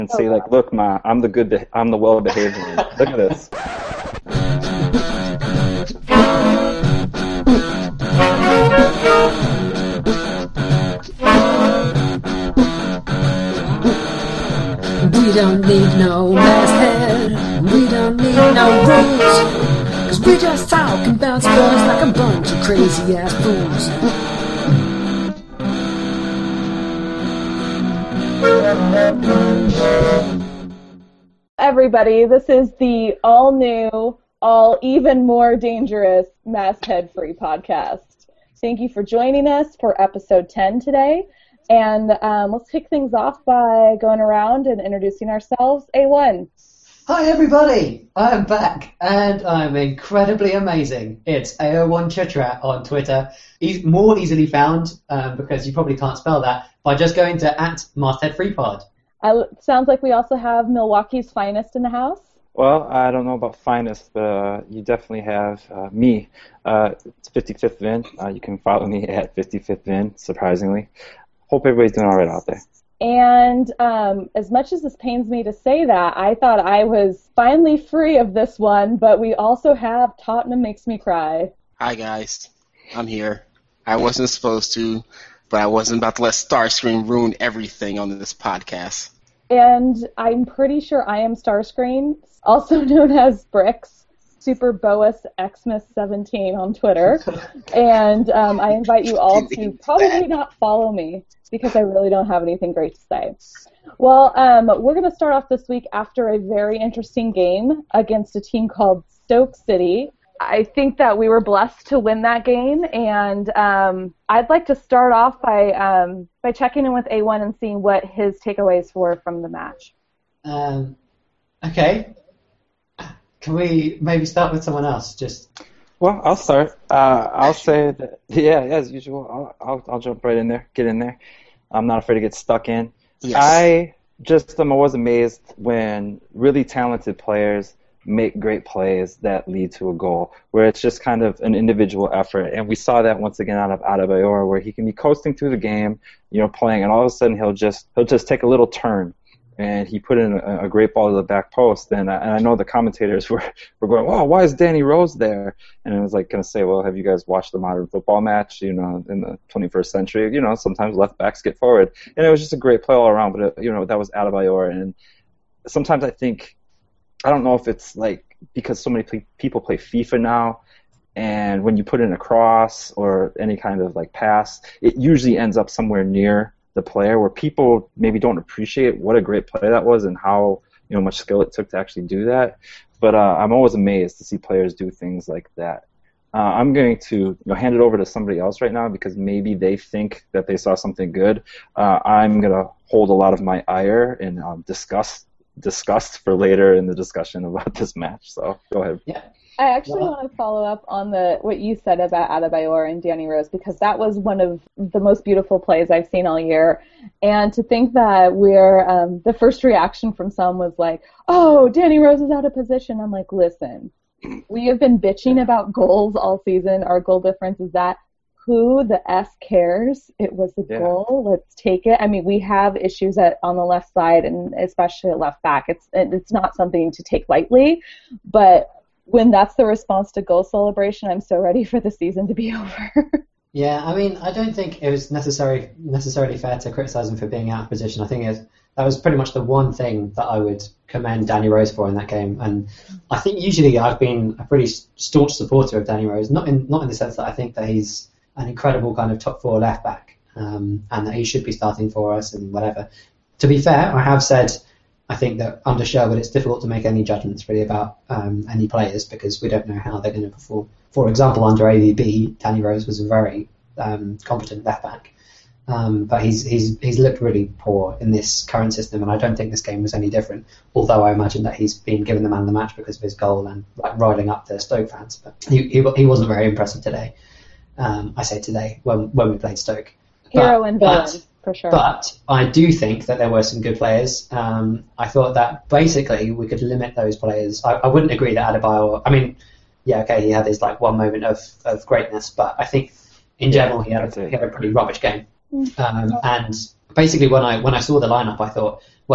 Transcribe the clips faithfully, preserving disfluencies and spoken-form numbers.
and say like, "Look, ma, I'm the good, be- I'm the well-behaved one. Look at this." We don't need no masthead. We don't need no rules. Cause we just talking about sports like a bunch of crazy ass fools. Everybody, this is the all-new, all even more dangerous Masthead-free podcast. Thank you for joining us for episode ten today. And um, let's kick things off by going around and introducing ourselves. A one. Hi everybody, I'm back and I'm incredibly amazing. It's A O one Chitrat on Twitter. He's more easily found, um, because you probably can't spell that, by just going to at MastheadFreePod. Uh, sounds like we also have Milwaukee's finest in the house. Well, I don't know about finest, but uh, you definitely have uh, me. Uh, it's fifty-fifth Vin. Uh, you can follow me at fifty-fifth Vin, surprisingly. Hope everybody's doing all right out there. And um, as much as this pains me to say that, I thought I was finally free of this one, but we also have Tottenham Makes Me Cry. Hi, guys. I'm here. I wasn't supposed to, but I wasn't about to let Starscream ruin everything on this podcast. And I'm pretty sure I am Starscreen, also known as Bricks, Super Boas Xmas seventeen on Twitter. And um, I invite you all to probably not follow me, because I really don't have anything great to say. Well, um, we're going to start off this week after a very interesting game against a team called Stoke City. I think that we were blessed to win that game, and um, I'd like to start off by um, by checking in with A one and seeing what his takeaways were from the match. Um, okay. Can we maybe start with someone else? Just. Well, I'll start. Uh, I'll say that, yeah, as usual, I'll, I'll, I'll jump right in there, get in there. I'm not afraid to get stuck in. Yes. I just um, I was amazed when really talented players make great plays that lead to a goal, where it's just kind of an individual effort. And we saw that once again out of Adebayor, where he can be coasting through the game, you know, playing, and all of a sudden he'll just he'll just take a little turn. And he put in a, a great ball to the back post, and I, and I know the commentators were, were going, "Oh, why is Danny Rose there?" And I was like going to say, "Well, have you guys watched the modern football match? You know, in the twenty-first century, you know, sometimes left backs get forward." And it was just a great play all around. But it, you know, that was Adebayor, and sometimes I think, I don't know if it's like because so many pe- people play FIFA now, and when you put in a cross or any kind of like pass, it usually ends up somewhere near the player, where people maybe don't appreciate what a great play that was and how, you know, much skill it took to actually do that. But uh, I'm always amazed to see players do things like that. Uh, I'm going to, you know, hand it over to somebody else right now, because maybe they think that they saw something good. Uh, I'm going to hold a lot of my ire and um, disgust, disgust for later in the discussion about this match. So go ahead. Yeah. I actually want to follow up on the what you said about Adebayor and Danny Rose, because that was one of the most beautiful plays I've seen all year. And to think that we're um, the first reaction from some was like, "Oh, Danny Rose is out of position." I'm like, listen, we have been bitching about goals all season. Our goal difference is that. Who the F cares? It was a yeah. goal. Let's take it. I mean, we have issues at on the left side, and especially at left back. It's it's not something to take lightly, but when that's the response to goal celebration, I'm so ready for the season to be over. Yeah, I mean, I don't think it was necessary necessarily fair to criticise him for being out of position. I think it, that was pretty much the one thing that I would commend Danny Rose for in that game. And I think usually I've been a pretty staunch supporter of Danny Rose, not in not in the sense that I think that he's an incredible kind of top four left back, um, and that he should be starting for us and whatever. To be fair, I have said I think that under Sherwood it's difficult to make any judgments really about um, any players, because we don't know how they're going to perform. For example, under A V B, Danny Rose was a very um, competent left back, um, but he's he's he's looked really poor in this current system, and I don't think this game was any different. Although I imagine that he's been given the man of the match because of his goal and like riling up the Stoke fans, but he he, he wasn't very impressive today. Um, I say today when when we played Stoke. Hero but, and villain, but, for sure. But I do think that there were some good players. Um, I thought that basically we could limit those players. I, I wouldn't agree that Adebayor. I mean, yeah, okay, he had his like one moment of, of greatness, but I think in general he had a, he had a pretty rubbish game. Um, and basically when I when I saw the lineup, I thought, well,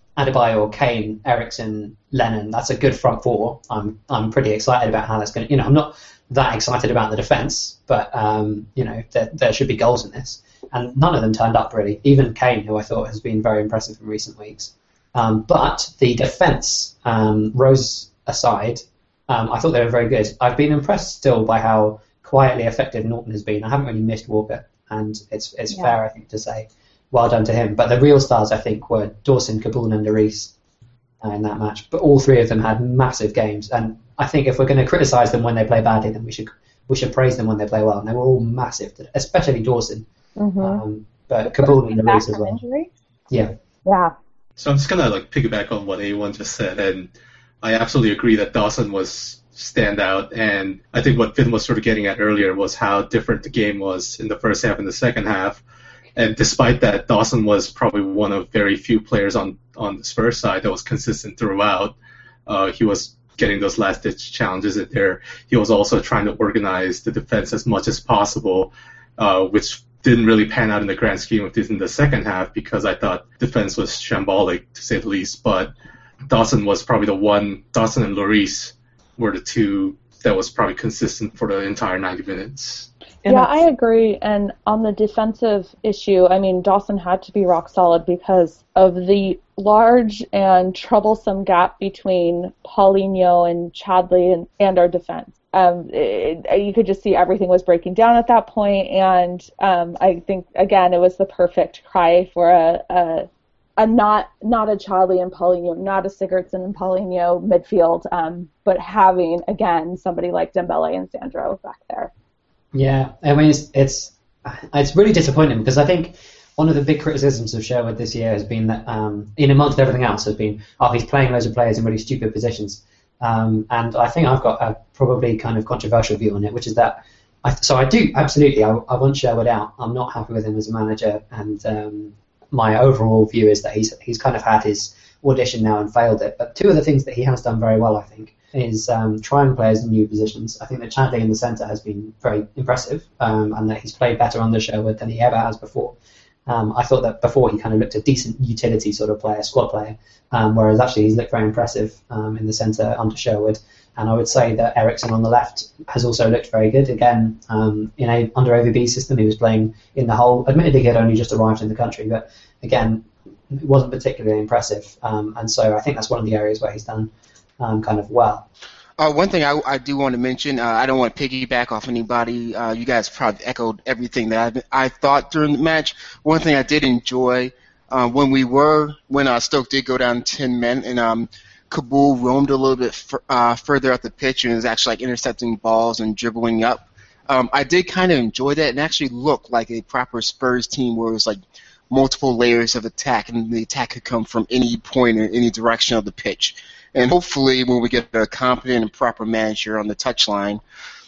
Adebayor, Kane, Eriksen, Lennon. That's a good front four. I'm I'm pretty excited about how that's going to. You know, I'm not that excited about the defence, but um, you know, there, there should be goals in this, and none of them turned up really. Even Kane, who I thought has been very impressive in recent weeks. Um, but the defence, um, Rose aside, um, I thought they were very good. I've been impressed still by how quietly effective Norton has been. I haven't really missed Walker, and it's it's yeah. fair, I think, to say well done to him. But the real stars, I think, were Dawson, Kaboul, and Lloris uh, in that match. But all three of them had massive games, and I think if we're going to criticise them when they play badly, then we should we should praise them when they play well. And they were all massive, especially Dawson, mm-hmm. um, but Kaboul and Lloris as well. Injury? Yeah, yeah. So I'm just gonna like piggyback on what A one just said, and I absolutely agree that Dawson was standout. And I think what Finn was sort of getting at earlier was how different the game was in the first half and the second half. And despite that, Dawson was probably one of very few players on on the Spurs side that was consistent throughout. Uh, he was getting those last-ditch challenges in there. He was also trying to organize the defense as much as possible, uh, which didn't really pan out in the grand scheme of things in the second half because I thought defense was shambolic, to say the least. But Dawson was probably the one, Dawson and Lloris were the two that was probably consistent for the entire ninety minutes. And yeah, I agree. And on the defensive issue, I mean, Dawson had to be rock solid because of the large and troublesome gap between Paulinho and Chadli and, and our defense. Um, it, you could just see everything was breaking down at that point, and um, I think again it was the perfect cry for a, a, a not not a Chadli and Paulinho, not a Sigurdsson and Paulinho midfield, um, but having again somebody like Dembele and Sandro back there. Yeah, I mean it's it's it's really disappointing because I think one of the big criticisms of Sherwood this year has been that um, in amongst everything else has been oh he's playing loads of players in really stupid positions. Um, and I think I've got a probably kind of controversial view on it, which is that, I, so I do, absolutely, I, I want Sherwood out. I'm not happy with him as a manager, and um, my overall view is that he's he's kind of had his audition now and failed it. But two of the things that he has done very well, I think, is um, trying players in new positions. I think that Chadli in the centre has been very impressive, um, and that he's played better under Sherwood than he ever has before. Um, I thought that before he kind of looked a decent utility sort of player, squad player, um, whereas actually he's looked very impressive um, in the centre under Sherwood. And I would say that Eriksen on the left has also looked very good. Again, um, in a, under A V B's system, he was playing in the hole. Admittedly, he had only just arrived in the country, but again, it wasn't particularly impressive. Um, and so I think that's one of the areas where he's done um, kind of well. Uh, one thing I, I do want to mention, uh, I don't want to piggyback off anybody. Uh, you guys probably echoed everything that I, I thought during the match. One thing I did enjoy uh, when we were, when uh, Stoke did go down ten men and um, Kaboul roamed a little bit f- uh, further up the pitch and was actually like intercepting balls and dribbling up. Um, I did kind of enjoy that and actually looked like a proper Spurs team where it was like multiple layers of attack and the attack could come from any point or any direction of the pitch. And hopefully when we get a competent and proper manager on the touchline,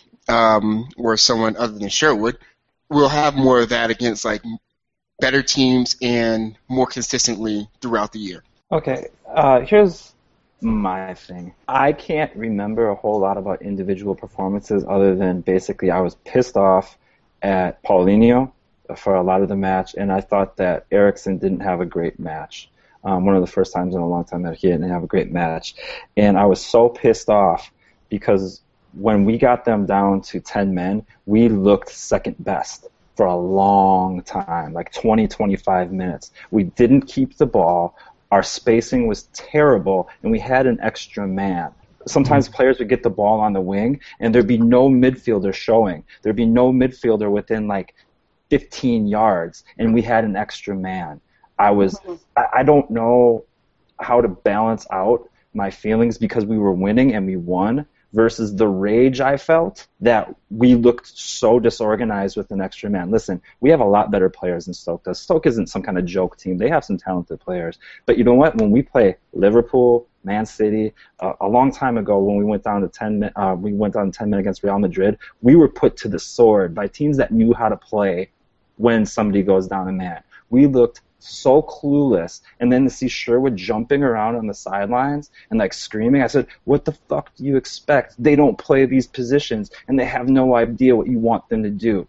um, or someone other than Sherwood, we'll have more of that against like better teams and more consistently throughout the year. Okay, uh, here's my thing. I can't remember a whole lot about individual performances other than basically I was pissed off at Paulinho for a lot of the match, and I thought that Eriksen didn't have a great match. Um, one of the first times in a long time that he didn't have a great match. And I was so pissed off because when we got them down to ten men, we looked second best for a long time, like twenty, twenty-five minutes. We didn't keep the ball. Our spacing was terrible, and we had an extra man. Sometimes players would get the ball on the wing, and there'd be no midfielder showing. There'd be no midfielder within like fifteen yards, and we had an extra man. I was, I don't know how to balance out my feelings because we were winning and we won versus the rage I felt that we looked so disorganized with an extra man. Listen, we have a lot better players than Stoke does. Stoke isn't some kind of joke team. They have some talented players. But you know what? When we play Liverpool, Man City, uh, a long time ago when we went down to ten, uh, we went down to ten men against Real Madrid, we were put to the sword by teams that knew how to play when somebody goes down a man. We looked so clueless, and then to see Sherwood jumping around on the sidelines and like screaming, I said, what the fuck do you expect? They don't play these positions and they have no idea what you want them to do.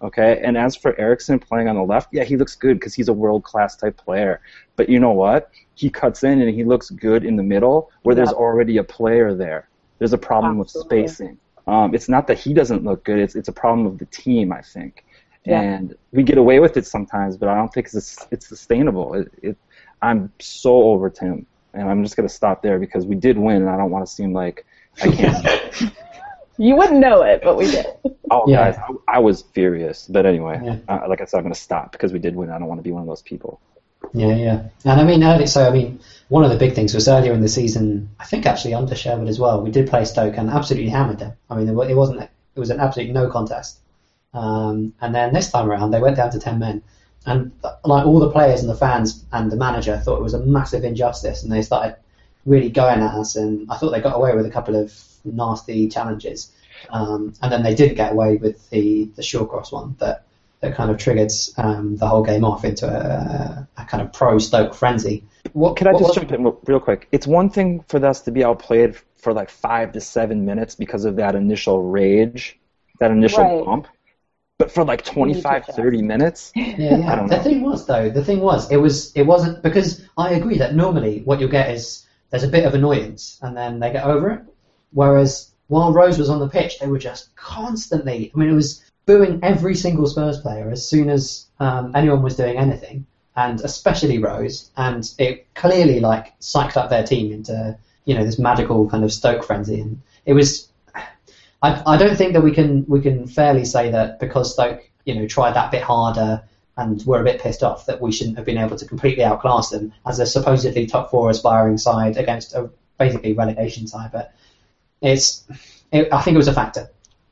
Okay, and as for Eriksen playing on the left, yeah, he looks good because he's a world-class type player. But you know what? He cuts in and he looks good in the middle where there's Yep. already a player there. There's a problem Absolutely. with spacing. Um, it's not that he doesn't look good. It's it's a problem of the team, I think. Yeah. And we get away with it sometimes, but I don't think it's it's sustainable. It, it, I'm so over Tim, and I'm just gonna stop there because we did win, and I don't want to seem like I can't. You wouldn't know it, but we did. Oh, Yeah. guys, I, I was furious. But anyway, Yeah. uh, like I said, I'm going to stop because we did win. I don't want to be one of those people. Yeah, yeah. And I mean, early, so I mean, one of the big things was earlier in the season, I think actually under Sherwood as well, we did play Stoke and absolutely hammered them. I mean, it wa- it wasn't, it was an absolute no contest. Um, and then this time around, they went down to ten men. And like all the players and the fans and the manager thought it was a massive injustice, and they started really going at us. And I thought they got away with a couple of nasty challenges. Um, and then they did get away with the, the Shawcross one that, that kind of triggered um, the whole game off into a, a kind of pro-Stoke frenzy. What, Can I what just was- jump in real- real quick? It's one thing for us to be outplayed for like five to seven minutes because of that initial rage, that initial Right. bump. But for like twenty-five, thirty minutes, Yeah, yeah. I don't The know. thing was, though, the thing was, it was, it wasn't because I agree that normally what you'll get is there's a bit of annoyance and then they get over it. Whereas while Rose was on the pitch, they were just constantly. I mean, it was booing every single Spurs player as soon as um, anyone was doing anything, and especially Rose. And it clearly like psyched up their team into you know this magical kind of Stoke frenzy, and it was. I, I don't think that we can we can fairly say that because Stoke you know tried that bit harder and were a bit pissed off that we shouldn't have been able to completely outclass them as a supposedly top four aspiring side against a basically relegation side. But it's it, I think it was a factor.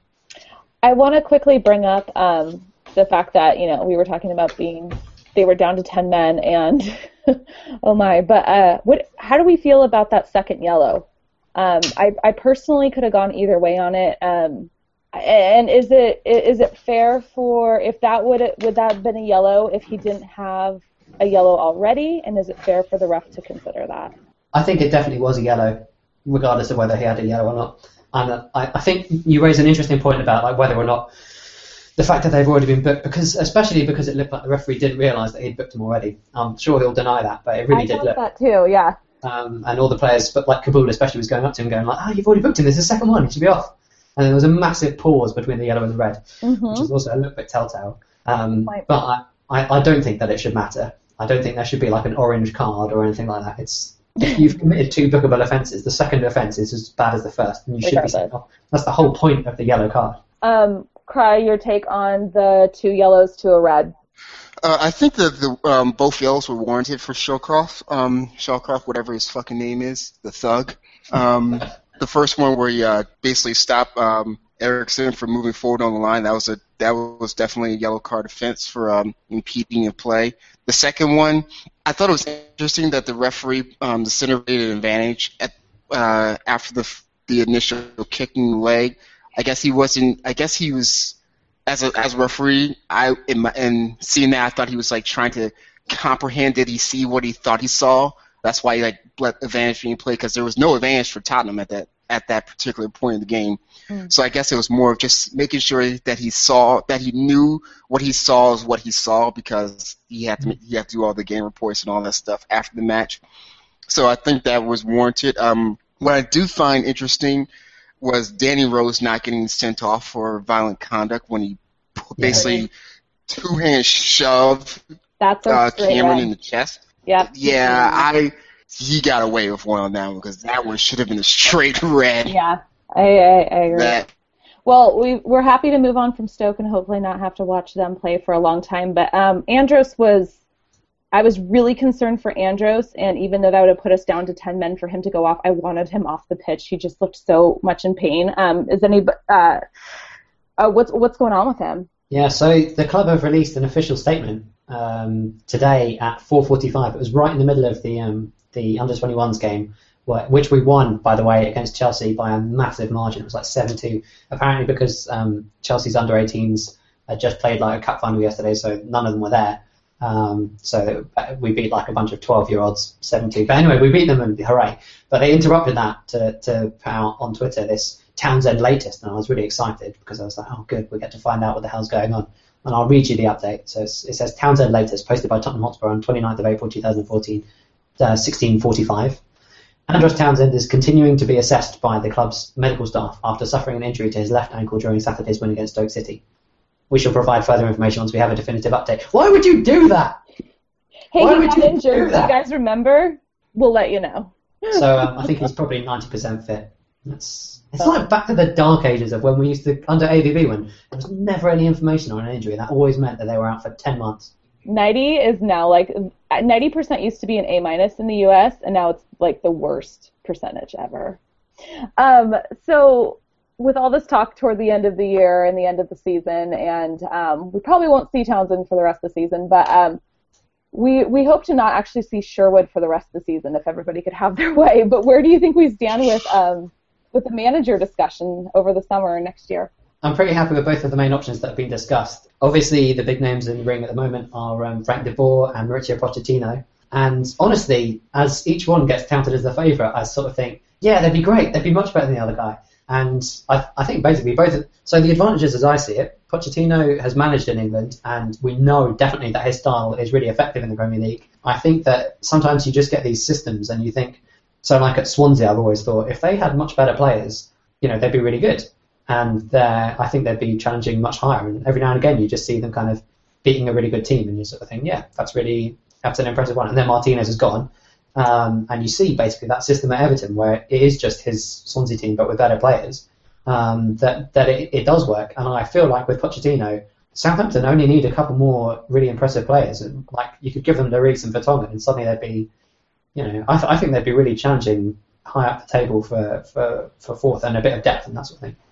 I want to quickly bring up um, the fact that, you know, we were talking about being, they were down to ten men, and, oh my, but uh, what? How do we feel about that second yellow? Um, I, I personally could have gone either way on it. Um, and is it is it fair for, if that would would that have been a yellow if he didn't have a yellow already, and is it fair for the ref to consider that? I think it definitely was a yellow, regardless of whether he had a yellow or not. And uh, I, I think you raise an interesting point about like whether or not the fact that they've already been booked, because especially because it looked like the referee didn't realise that he'd booked him already. I'm sure he'll deny that, but it really I did thought look. that too, yeah. Um, and all the players, but like Kabul especially, was going up to him going like, "Oh, you've already booked him. There's a second one. He should be off." And there was a massive pause between the yellow and the red, Mm-hmm. which is also a little bit telltale. Um, Right. but I, I, I don't think that it should matter. I don't think there should be like an orange card or anything like that. It's if you've committed two bookable offences, the second offence is as bad as the first, and you should be Regardless. sent off. That's the whole point of the yellow card. Um, Cry, your take on the two yellows to a red. Uh, I think that the um, both yellows were warranted for Shawcross, um, Shawcross, whatever his fucking name is, the thug. Um, the first one where he uh, basically stopped um, Eriksen from moving forward on the line, that was a that was definitely a yellow card offense for um, impeding a play. The second one, I thought it was interesting that the referee um, disseminated an advantage at uh, after the the initial kicking leg. I guess he wasn't. I guess he was. As a as a referee, I in my in seeing that, I thought he was like trying to comprehend. Did he see what he thought he saw? That's why he like let advantage being played, because there was no advantage for Tottenham at that at that particular point in the game. Mm. So I guess it was more of just making sure that he saw that he knew what he saw is what he saw, because he had to he had to do all the game reports and all that stuff after the match. So I think that was warranted. Um, what I do find interesting was Danny Rose not getting sent off for violent conduct when he basically two-hand shoved That's a uh, straight Cameron red. in the chest. Yep. Yeah, I he got away with one on that one, because that one should have been a straight red. Yeah, I, I, I agree. That Well, we, we're happy to move on from Stoke and hopefully not have to watch them play for a long time. But um, Andros was, I was really concerned for Andros, and even though that would have put us down to ten men for him to go off, I wanted him off the pitch. He just looked so much in pain. Um, is any, uh, uh, what's what's going on with him? Yeah, so the club have released an official statement um, today at four forty-five. It was right in the middle of the um, the under twenty-ones game, wh- which we won, by the way, against Chelsea by a massive margin. It was like seven two. Apparently because um, Chelsea's under eighteens had just played like a cup final yesterday, so none of them were there. Um, so we beat like a bunch of twelve-year-olds seven two. But anyway, we beat them and hooray. But they interrupted that to, to put out on Twitter this Townsend latest, and I was really excited because I was like, oh, good, we get to find out what the hell's going on. And I'll read you the update. So it's, it says Townsend latest, posted by Tottenham Hotspur on twenty-ninth of April twenty fourteen, uh, sixteen forty-five. Andros Townsend is continuing to be assessed by the club's medical staff after suffering an injury to his left ankle during Saturday's win against Stoke City. We shall provide further information once we have a definitive update. Why would you do that? Hey, Why he would got you injured. do You that? guys remember? We'll let you know. So um, I think he's probably ninety percent fit. That's, it's like back to the dark ages of when we used to, under A V B, when there was never any information on an injury. That always meant that they were out for ten months. ninety is now like, ninety percent used to be an A minus in the U S, and now it's like the worst percentage ever. Um, so with all this talk toward the end of the year and the end of the season, and um, we probably won't see Townsend for the rest of the season, but um, we we hope to not actually see Sherwood for the rest of the season if everybody could have their way. But where do you think we stand with um, with the manager discussion over the summer next year? I'm pretty happy with both of the main options that have been discussed. Obviously, the big names in the ring at the moment are um, Frank de Boer and Mauricio Pochettino. And honestly, as each one gets touted as the favourite, I sort of think, yeah, they'd be great. They'd be much better than the other guy. And I, I think basically both. So the advantages, as I see it, Pochettino has managed in England, and we know definitely that his style is really effective in the Premier League. I think that sometimes you just get these systems, and you think. So, like at Swansea, I've always thought if they had much better players, you know, they'd be really good, and I think they'd be challenging much higher. And every now and again, you just see them kind of beating a really good team, and you sort of think, yeah, that's really that's an impressive one. And then Martinez is gone. Um, and you see basically that system at Everton where it is just his Swansea team but with better players, um, that, that it, it does work. And I feel like with Pochettino, Southampton only need a couple more really impressive players. And like you could give them Lloris and Vertonghen and suddenly they'd be, you know, I, th- I think they'd be really challenging high up the table for, for, for fourth and a bit of depth and that sort of thing.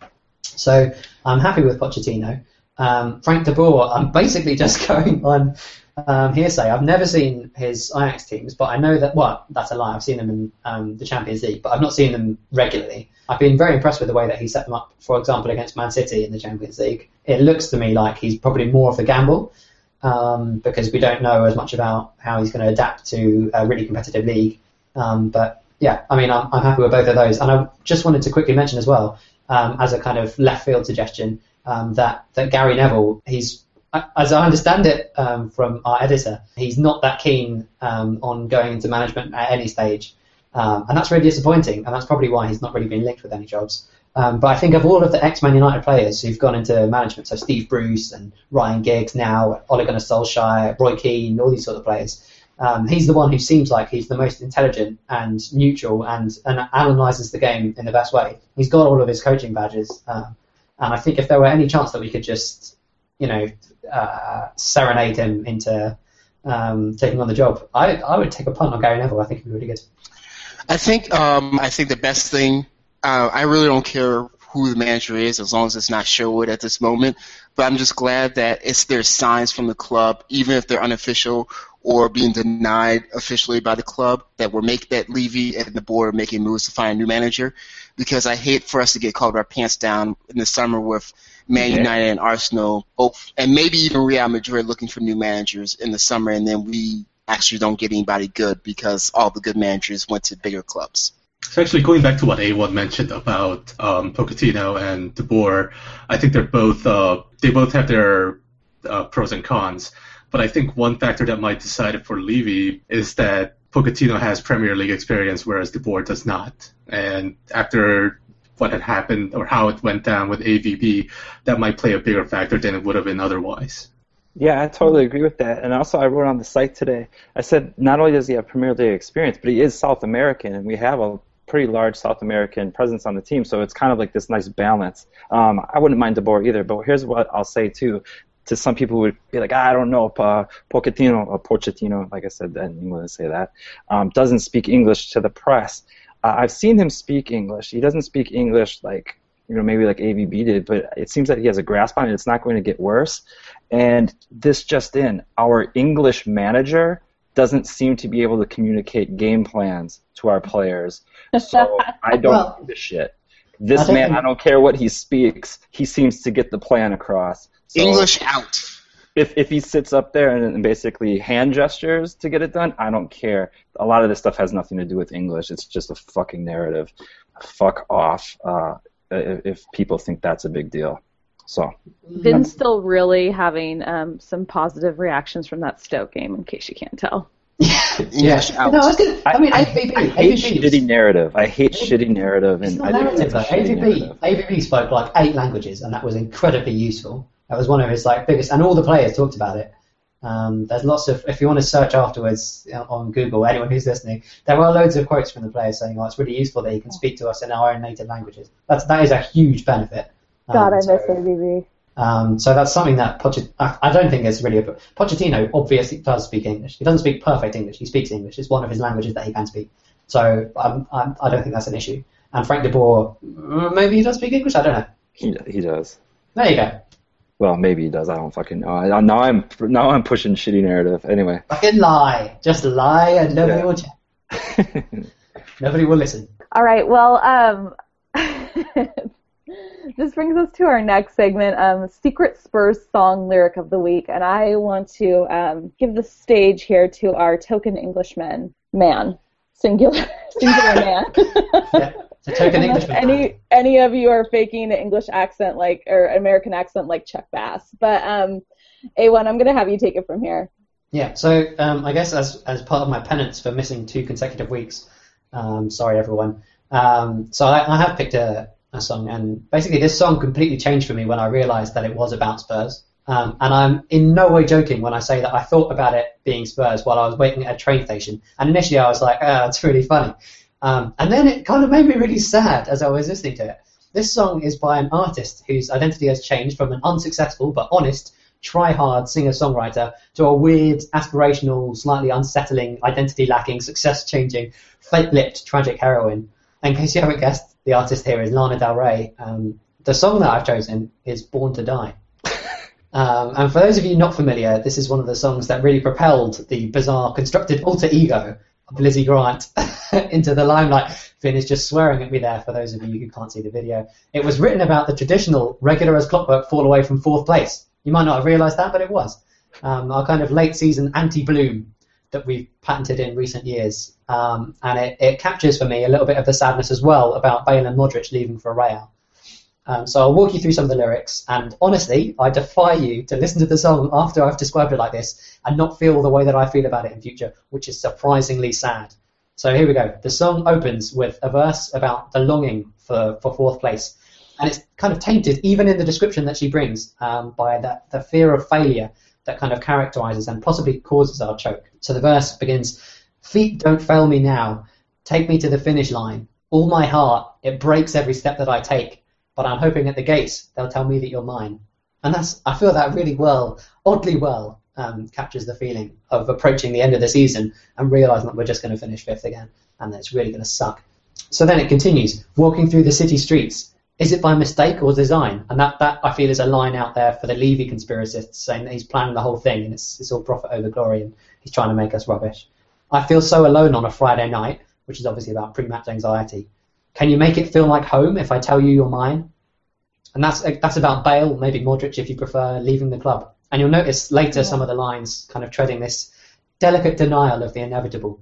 So I'm happy with Pochettino. Um, Frank de Boer, I'm basically just going on um, hearsay. I've never seen his Ajax teams, but I know that, well, that's a lie. I've seen them in um, the Champions League, but I've not seen them regularly. I've been very impressed with the way that he set them up, for example, against Man City in the Champions League. It looks to me like he's probably more of the gamble um, because we don't know as much about how he's going to adapt to a really competitive league. Um, but, yeah, I mean, I'm, I'm happy with both of those. And I just wanted to quickly mention as well, um, as a kind of left field suggestion, um, that, that Gary Neville, he's as I understand it um, from our editor, he's not that keen um, on going into management at any stage. Um, and that's really disappointing, and that's probably why he's not really been linked with any jobs. Um, but I think of all of the ex-Man United players who've gone into management, so Steve Bruce and Ryan Giggs now, Ole Gunnar Solskjaer, Roy Keane, all these sort of players, um, he's the one who seems like he's the most intelligent and neutral and, and analyses the game in the best way. He's got all of his coaching badges. Um, and I think if there were any chance that we could just, you know, uh, serenade him into um, taking on the job, I, I would take a punt on Gary Neville. I think he'd be really good. I think um, I think the best thing, uh, I really don't care who the manager is as long as it's not Sherwood at this moment, but I'm just glad that it's there's signs from the club, even if they're unofficial or being denied officially by the club, that we're make that Levy and the board are making moves to find a new manager, because I hate for us to get caught with our pants down in the summer with Man United and Arsenal, both, and maybe even Real Madrid looking for new managers in the summer, and then we actually don't get anybody good because all the good managers went to bigger clubs. So actually, going back to what A one mentioned about um, Pochettino and De Boer, I think they're both uh, they both have their uh, pros and cons. But I think one factor that might decide it for Levy is that Pochettino has Premier League experience, whereas De Boer does not. And after what had happened or how it went down with A V B, that might play a bigger factor than it would have been otherwise. Yeah, I totally agree with that. And also I wrote on the site today, I said not only does he have Premier League experience, but he is South American, and we have a pretty large South American presence on the team, so it's kind of like this nice balance. Um, I wouldn't mind De Boer either, but here's what I'll say too. To some people who would be like, ah, I don't know, uh, Pochettino, or Pochettino, like I said, I didn't want to say that, um, doesn't speak English to the press. Uh, I've seen him speak English. He doesn't speak English like, you know, maybe like A V B did, but it seems that he has a grasp on it. It's not going to get worse. And this just in, our English manager doesn't seem to be able to communicate game plans to our players. So I don't well, give a shit. This I man, think, I don't care what he speaks, he seems to get the plan across. So English out. If if he sits up there and, and basically hand gestures to get it done, I don't care. A lot of this stuff has nothing to do with English. It's just a fucking narrative. Fuck off uh, if, if people think that's a big deal. So. Vin's still really having um, some positive reactions from that Stoke game, in case you can't tell. Yeah. No, I was gonna. I mean, I, A V B. I hate A V B shitty narrative. I hate shitty narrative. It's And not I think narrative though. it's a shitty A V B. narrative. A V B spoke like eight languages, and that was incredibly useful. That was one of his like biggest, and all the players talked about it. Um, there's lots of, if you want to search afterwards you know, on Google, anyone who's listening, there are loads of quotes from the players saying, "Oh, it's really useful that he can speak to us in our own native languages." That's that is a huge benefit. Um, God, I miss so, A V B. Um, so that's something that Pochettino, I, I don't think it's really a, Pochettino obviously does speak English. He doesn't speak perfect English. He speaks English. It's one of his languages that he can speak. So um, I, I don't think that's an issue. And Frank de Boer, maybe he does speak English. I don't know. He he does. There you go. Well, maybe he does. I don't fucking know. I, now I'm now I'm pushing shitty narrative. Anyway. Fucking lie. Just lie and nobody Yeah. will check. Nobody will listen. All right, well, um, this brings us to our next segment, um, Secret Spurs Song Lyric of the Week, and I want to um, give the stage here to our token Englishman, man, singular, singular man. Yeah. The token Unless Englishman. any any of you are faking an English accent like or American accent like Chuck Bass, but um, A one, I'm gonna have you take it from here. Yeah, so um, I guess as as part of my penance for missing two consecutive weeks, um, sorry everyone. Um, so I, I have picked a, a song, and basically this song completely changed for me when I realised that it was about Spurs. Um, and I'm in no way joking when I say that I thought about it being Spurs while I was waiting at a train station. And initially I was like, ah, it's really funny. Um, and then it kind of made me really sad as I was listening to it. This song is by an artist whose identity has changed from an unsuccessful but honest, try-hard singer-songwriter to a weird, aspirational, slightly unsettling, identity-lacking, success-changing, fake-lipped, tragic heroine. In case you haven't guessed, the artist here is Lana Del Rey. Um, the song that I've chosen is Born to Die. Um, and for those of you not familiar, this is one of the songs that really propelled the bizarre constructed alter ego of Lizzie Grant into the limelight. Finn is just swearing at me there for those of you who can't see the video. It was written about the traditional, regular as clockwork fall away from fourth place. You might not have realised that, but it was. Um, our kind of late season anti-bloom that we've patented in recent years. Um, and it, it captures for me a little bit of the sadness as well about Bale and Modric leaving for Real. Um, so I'll walk you through some of the lyrics, and honestly, I defy you to listen to the song after I've described it like this and not feel the way that I feel about it in future, which is surprisingly sad. So here we go. The song opens with a verse about the longing for, for fourth place, and it's kind of tainted, even in the description that she brings, um, by that, the fear of failure that kind of characterises and possibly causes our choke. So the verse begins, "Feet don't fail me now, take me to the finish line. All my heart, it breaks every step that I take. But I'm hoping at the gates they'll tell me that you're mine." And that's, I feel that really well, oddly well, um, captures the feeling of approaching the end of the season and realising that we're just going to finish fifth again and that it's really going to suck. So then it continues, walking through the city streets. Is it by mistake or design? And that, that I feel is a line out there for the Levy conspiracists saying that he's planning the whole thing and it's, it's all profit over glory and he's trying to make us rubbish. I feel so alone on a Friday night, which is obviously about pre-match anxiety. Can you make it feel like home if I tell you you're mine? And that's that's about Bale, maybe Modric if you prefer, leaving the club. And you'll notice later some of the lines kind of treading this delicate denial of the inevitable.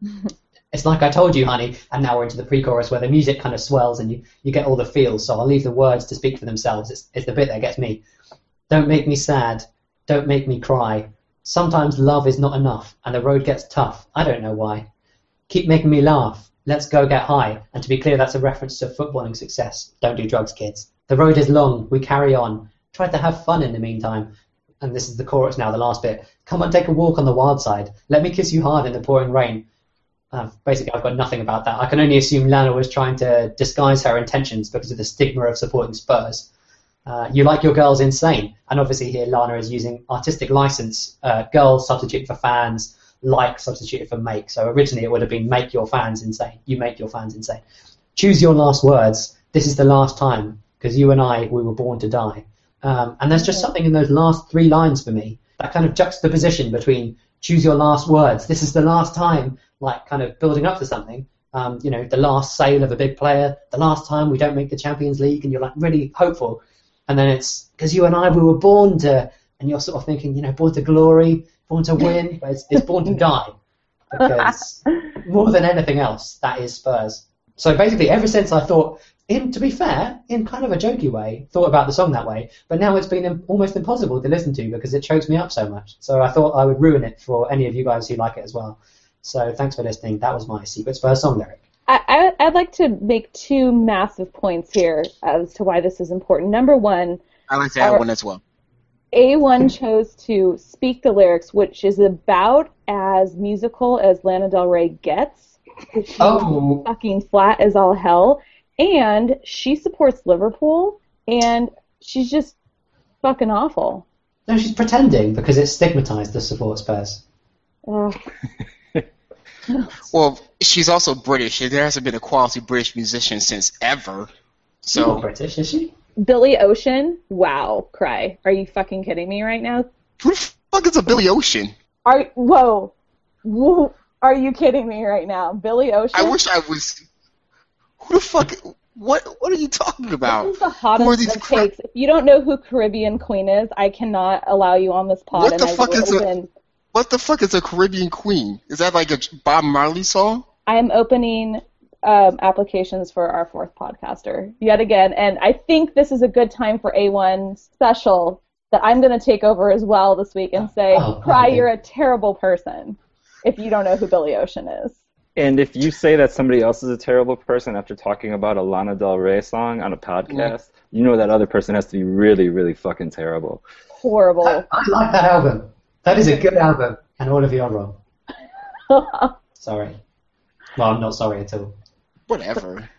It's like I told you, honey, and now we're into the pre-chorus where the music kind of swells and you, you get all the feels, so I'll leave the words to speak for themselves. It's, it's the bit that gets me. Don't make me sad. Don't make me cry. Sometimes love is not enough and the road gets tough. I don't know why. Keep making me laugh. Let's go get high. And to be clear, that's a reference to footballing success. Don't do drugs, kids. The road is long. We carry on. Try to have fun in the meantime. And this is the chorus now, the last bit. Come on, take a walk on the wild side. Let me kiss you hard in the pouring rain. Uh, basically, I've got nothing about that. I can only assume Lana was trying to disguise her intentions because of the stigma of supporting Spurs. Uh, you like your girls insane. And obviously here Lana is using artistic license. Uh, girls substitute for fans. Like substituted for make. So originally it would have been make your fans insane. You make your fans insane. Choose your last words. This is the last time, because you and I, we were born to die. Um, and there's just something in those last three lines for me, that kind of juxtaposition between choose your last words, this is the last time, like kind of building up to something. Um, you know, the last sale of a big player, the last time we don't make the Champions League, and you're like really hopeful. And then it's, because you and I, we were born to, and you're sort of thinking, you know, born to glory, born to win, but it's, it's born to die. Because more than anything else, that is Spurs. So basically, ever since I thought in, to be fair, in kind of a jokey way, thought about the song that way, but now it's been im- almost impossible to listen to because it chokes me up so much. So I thought I would ruin it for any of you guys who like it as well. So thanks for listening. That was my Secret Spurs song lyric. I, I, I'd like to make two massive points here as to why this is important. Number one, I like to add our- one as well. A one chose to speak the lyrics, which is about as musical as Lana Del Rey gets. She's Oh. fucking flat as all hell. And she supports Liverpool, and she's just fucking awful. No, she's pretending because it's stigmatized to support Spurs. Ugh. Well, she's also British. There hasn't been a quality British musician since ever. She's not So, British, is she? Billy Ocean, wow, cry. Are you fucking kidding me right now? who the fuck is a Billy Ocean? Are whoa, whoa, are you kidding me right now? Billy Ocean? I wish I was. Who the fuck? What? What are you talking about? This is the Who are hottest these of cra- takes. If you don't know who Caribbean Queen is, I cannot allow you on this pod. What and the I fuck will is a- open, What the fuck is a Caribbean Queen? Is that like a Bob Marley song? I am opening um, applications for our fourth podcaster yet again, and I think this is a good time for A one special that I'm going to take over as well this week and say, Oh, Cry, okay. you're a terrible person if you don't know who Billy Ocean is. And if you say that somebody else is a terrible person after talking about a Lana Del Rey song on a podcast, you know that other person has to be really, really fucking terrible. Horrible. I, I like that album. That is a good album, and all of you are wrong. Sorry. Well, I'm not sorry at all. Whatever.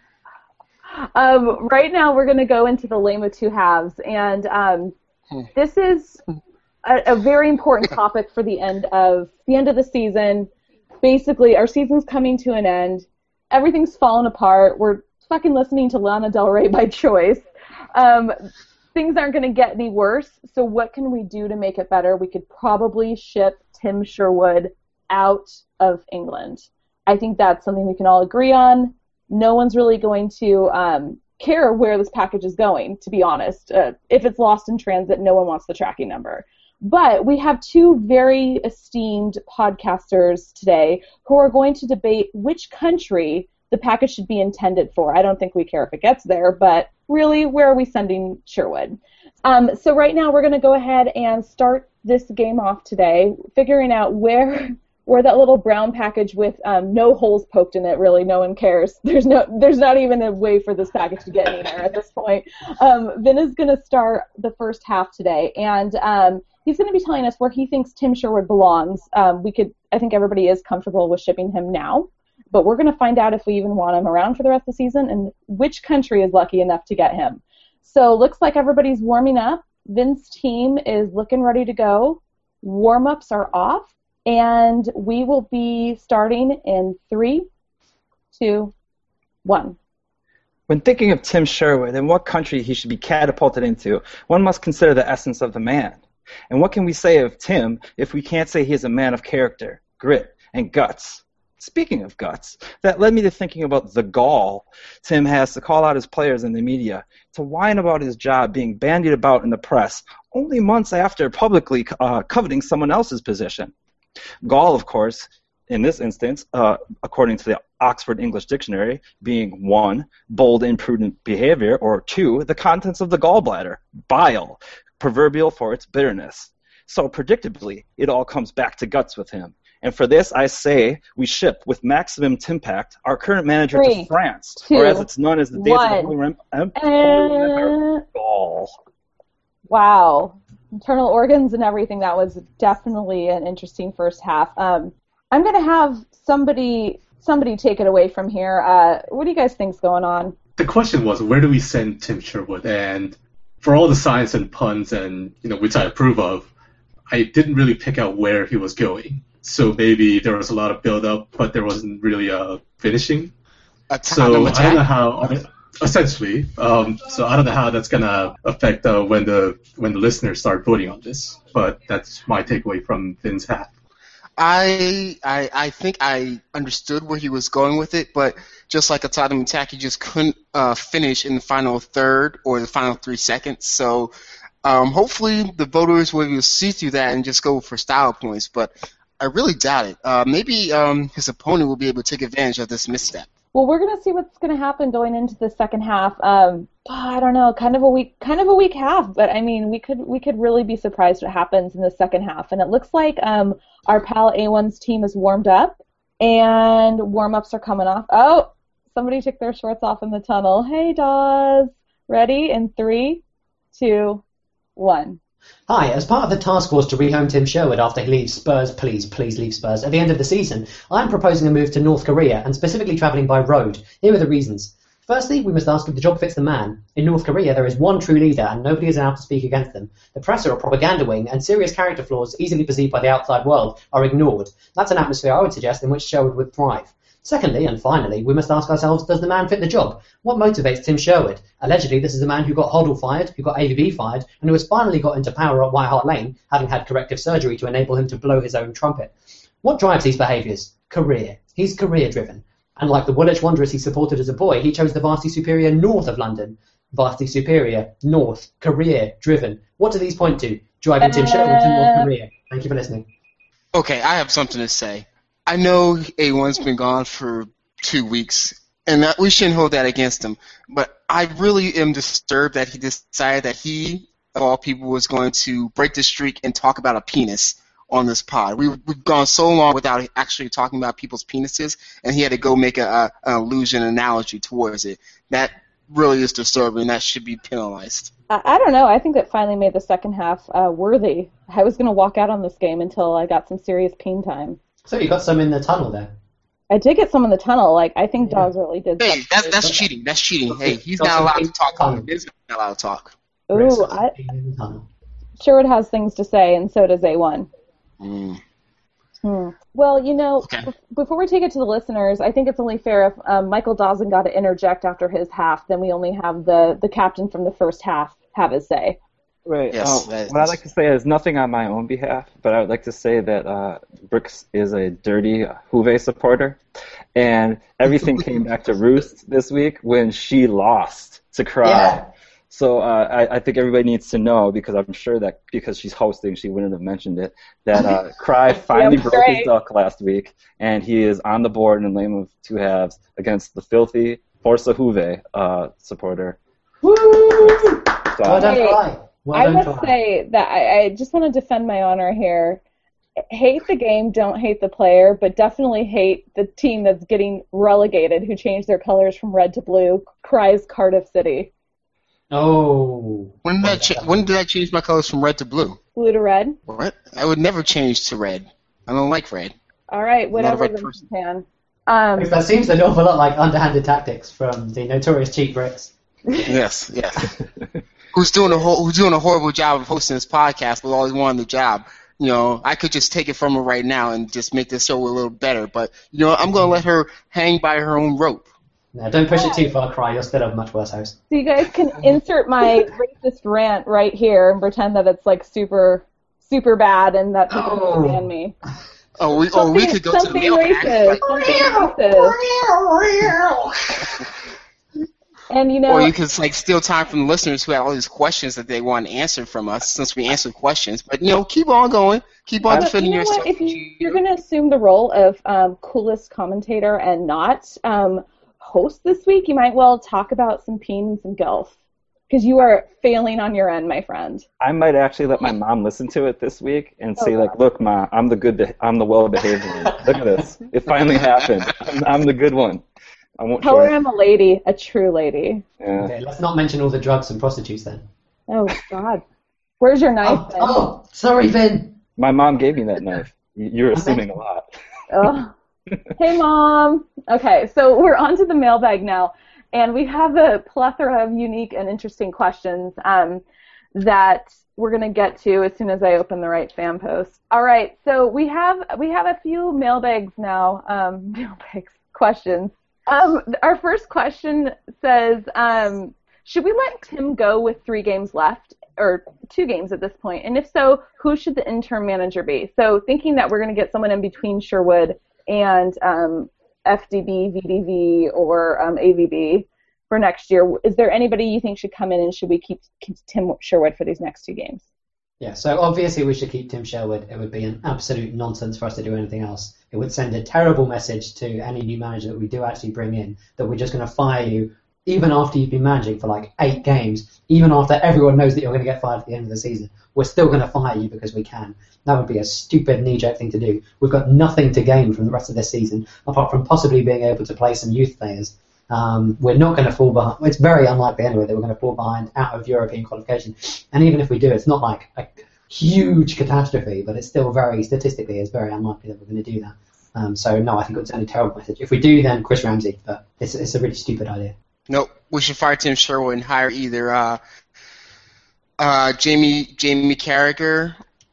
Um, right now, we're going to go into the Lame of Two Halves, and um, this is a, a very important topic for the end of the end of the season. Basically, our season's coming to an end. Everything's fallen apart. We're fucking listening to Lana Del Rey by choice. Um, things aren't going to get any worse. So, what can we do to make it better? We could probably ship Tim Sherwood out of England. I think that's something we can all agree on. No one's really going to um, care where this package is going, to be honest. Uh, if it's lost in transit, no one wants the tracking number. But we have two very esteemed podcasters today who are going to debate which country the package should be intended for. I don't think we care if it gets there, but really, where are we sending Sherwood? Um, so right now, we're going to go ahead and start this game off today, figuring out where... Or that little brown package with um, no holes poked in it. Really, no one cares. There's no, there's not even a way for this package to get anywhere at this point. Um, Vin is going to start the first half today, and um, he's going to be telling us where he thinks Tim Sherwood belongs. Um, we could, I think everybody is comfortable with shipping him now, but we're going to find out if we even want him around for the rest of the season and which country is lucky enough to get him. So looks like everybody's warming up. Vin's team is looking ready to go. Warm-ups are off. And we will be starting in three, two, one. When thinking of Tim Sherwood and what country he should be catapulted into, one must consider the essence of the man. And what can we say of Tim if we can't say he is a man of character, grit, and guts? Speaking of guts, that led me to thinking about the gall Tim has to call out his players in the media, to whine about his job being bandied about in the press, only months after publicly uh, coveting someone else's position. Gall, of course, in this instance, uh, according to the Oxford English Dictionary, being one, bold, imprudent behavior, or two, the contents of the gallbladder, bile, proverbial for its bitterness. So, predictably, it all comes back to guts with him. And for this, I say we ship with maximum Timpact our current manager Three, to France, two, or as it's known as the days one. of the Holy Rem- Empire, Uh, Gall. wow. Internal organs and everything. That was definitely an interesting first half. Um, I'm going to have somebody somebody take it away from here. Uh, what do you guys think's going on? The question was, where do we send Tim Sherwood? And for all the science and puns, and you know, which I approve of, I didn't really pick out where he was going. So maybe there was a lot of build-up, but there wasn't really a finishing. A So tandem I attack? don't know how. Essentially, um, so I don't know how that's gonna affect uh, when the when the listeners start voting on this, but that's my takeaway from Vin's half. I, I I think I understood where he was going with it, but just like a tandem attack, he just couldn't uh, finish in the final third or the final three seconds. So um, hopefully the voters will be able to see through that and just go for style points, but I really doubt it. Uh, maybe um, his opponent will be able to take advantage of this misstep. Well, we're gonna see what's gonna happen going into the second half. Um, I don't know, kind of a weak, kind of a weak half, but I mean, we could we could really be surprised what happens in the second half. And it looks like um, our pal A one's team is warmed up, and warm-ups are coming off. Oh, somebody took their shorts off in the tunnel. Hey, Dawes. Ready? In three, two, one. Hi, as part of the task force to rehome Tim Sherwood after he leaves Spurs, please, please leave Spurs, at the end of the season, I'm proposing a move to North Korea, and specifically travelling by road. Here are the reasons. Firstly, we must ask if the job fits the man. In North Korea, there is one true leader, and nobody is allowed to speak against them. The press are a propaganda wing, and serious character flaws, easily perceived by the outside world, are ignored. That's an atmosphere I would suggest in which Sherwood would thrive. Secondly, and finally, we must ask ourselves, does the man fit the job? What motivates Tim Sherwood? Allegedly, this is a man who got Hoddle fired, who got A V B fired, and who has finally got into power at White Hart Lane, having had corrective surgery to enable him to blow his own trumpet. What drives these behaviours? Career. He's career-driven. And like the Woolwich Wanderers he supported as a boy, he chose the vastly superior north of London. Vastly superior, north, career-driven. What do these point to? Driving Tim Sherwood to North Korea. Thank you for listening. Okay, I have something to say. I know A one's been gone for two weeks, and that, we shouldn't hold that against him. But I really am disturbed that he decided that he, of all people, was going to break the streak and talk about a penis on this pod. We, we've gone so long without actually talking about people's penises, and he had to go make a, a, an allusion analogy towards it. That really is disturbing. That should be penalized. I, I don't know. I think that finally made the second half uh, worthy. I was going to walk out on this game until I got some serious peen time. So you got some in the tunnel there. I did get some in the tunnel. Like I think Yeah. Dogs really did. Hey, something. that's that's cheating. That's cheating. Hey, he's Got not some allowed to in talk. the tunnel. He's not allowed to talk. Ooh, I, In the tunnel. Sherwood has things to say, and so does A one. Mm. Hmm. Well, you know, Okay. bef- before we take it to the listeners, I think it's only fair if um, Michael Dawson got to interject after his half, then we only have the, the captain from the first half have his say. Right. Yes, uh, that is- what I'd like to say is nothing on my own behalf, but I would like to say that uh, Brooks is a dirty Juve supporter, and everything came back to roost this week when she lost to Cry. Yeah. So uh, I, I think everybody needs to know, because I'm sure that because she's hosting, she wouldn't have mentioned it, that uh, Cry finally Yeah, broke great. his duck last week, and he is on the board in the name of two halves against the filthy Forza Juve uh, supporter. Woo! So, Well done, Hey, Cry. Well I done, must Cry. say that I, I just want to defend my honor here. Hate the game, don't hate the player, but definitely hate the team that's getting relegated, who changed their colors from red to blue. Cries Cardiff City. Oh. When did that cha- when did I change my colors from red to blue? Blue to red. What? I would never change to red. I don't like red. All right, Not a whatever, red then, person. Japan. Um, That seems an awful lot like underhanded tactics from the notorious Cheap Bricks. Yes, yes. who's doing a whole, who's doing a horrible job of hosting this podcast, but always wanted the job. You know, I could just take it from her right now and just make this show a little better. But you know, I'm gonna let her hang by her own rope. No, don't push it too far, Cry. You're still a much worse host. So you guys can insert my racist rant right here and pretend that it's like super, super bad and that people Oh. can ban me. Oh, we oh we could go to the something mailbag. racist. Something racist. And you know, Or you could like steal time from the listeners who have all these questions that they want answered from us, since we answered questions. But you know, keep on going, keep on but defending you know yourself. what? If you, you're going to assume the role of um, coolest commentator and not um, host this week, you might well talk about some peen and some gilf, because you are failing on your end, my friend. I might actually let my mom listen to it this week and say, Oh, like, "Look, Ma, I'm the good, be- I'm the well-behaved one. Look at this. It finally happened. I'm, I'm the good one. I won't Tell show her it." I'm a lady, a true lady. Yeah. Okay, let's not mention all the drugs and prostitutes then. Oh, God. Where's your knife, Oh, then? oh, sorry, Vin. My mom gave me that knife. Y- You're assuming a lot. Ugh. Hey, Mom. Okay, so we're on to the mailbag now, and we have a plethora of unique and interesting questions um, that we're going to get to as soon as I open the right fan post. All right, so we have we have a few mailbags now. Um, mailbags questions. Um, our first question says, um, should we let Tim go with three games left, or two games at this point? And if so, who should the interim manager be? So thinking that we're going to get someone in between Sherwood and um, F D B, V D V, or um, A V B for next year, is there anybody you think should come in, and should we keep, keep Tim Sherwood for these next two games? Yeah, so obviously we should keep Tim Sherwood. It would be an absolute nonsense for us to do anything else. It would send a terrible message to any new manager that we do actually bring in, that we're just going to fire you even after you've been managing for like eight games, even after everyone knows that you're going to get fired at the end of the season. We're still going to fire you because we can. That would be a stupid knee-jerk thing to do. We've got nothing to gain from the rest of this season, apart from possibly being able to play some youth players. Um, we're not going to fall behind. It's very unlikely anyway that we're going to fall behind out of European qualification. And even if we do, it's not like a huge catastrophe, but it's still very, statistically, it's very unlikely that we're going to do that. Um, so no, I think it would send a terrible message. If we do, then Chris Ramsey, but it's, it's a really stupid idea. Nope, we should fire Tim Sherwood and hire either uh, uh, Jamie Jamie Carragher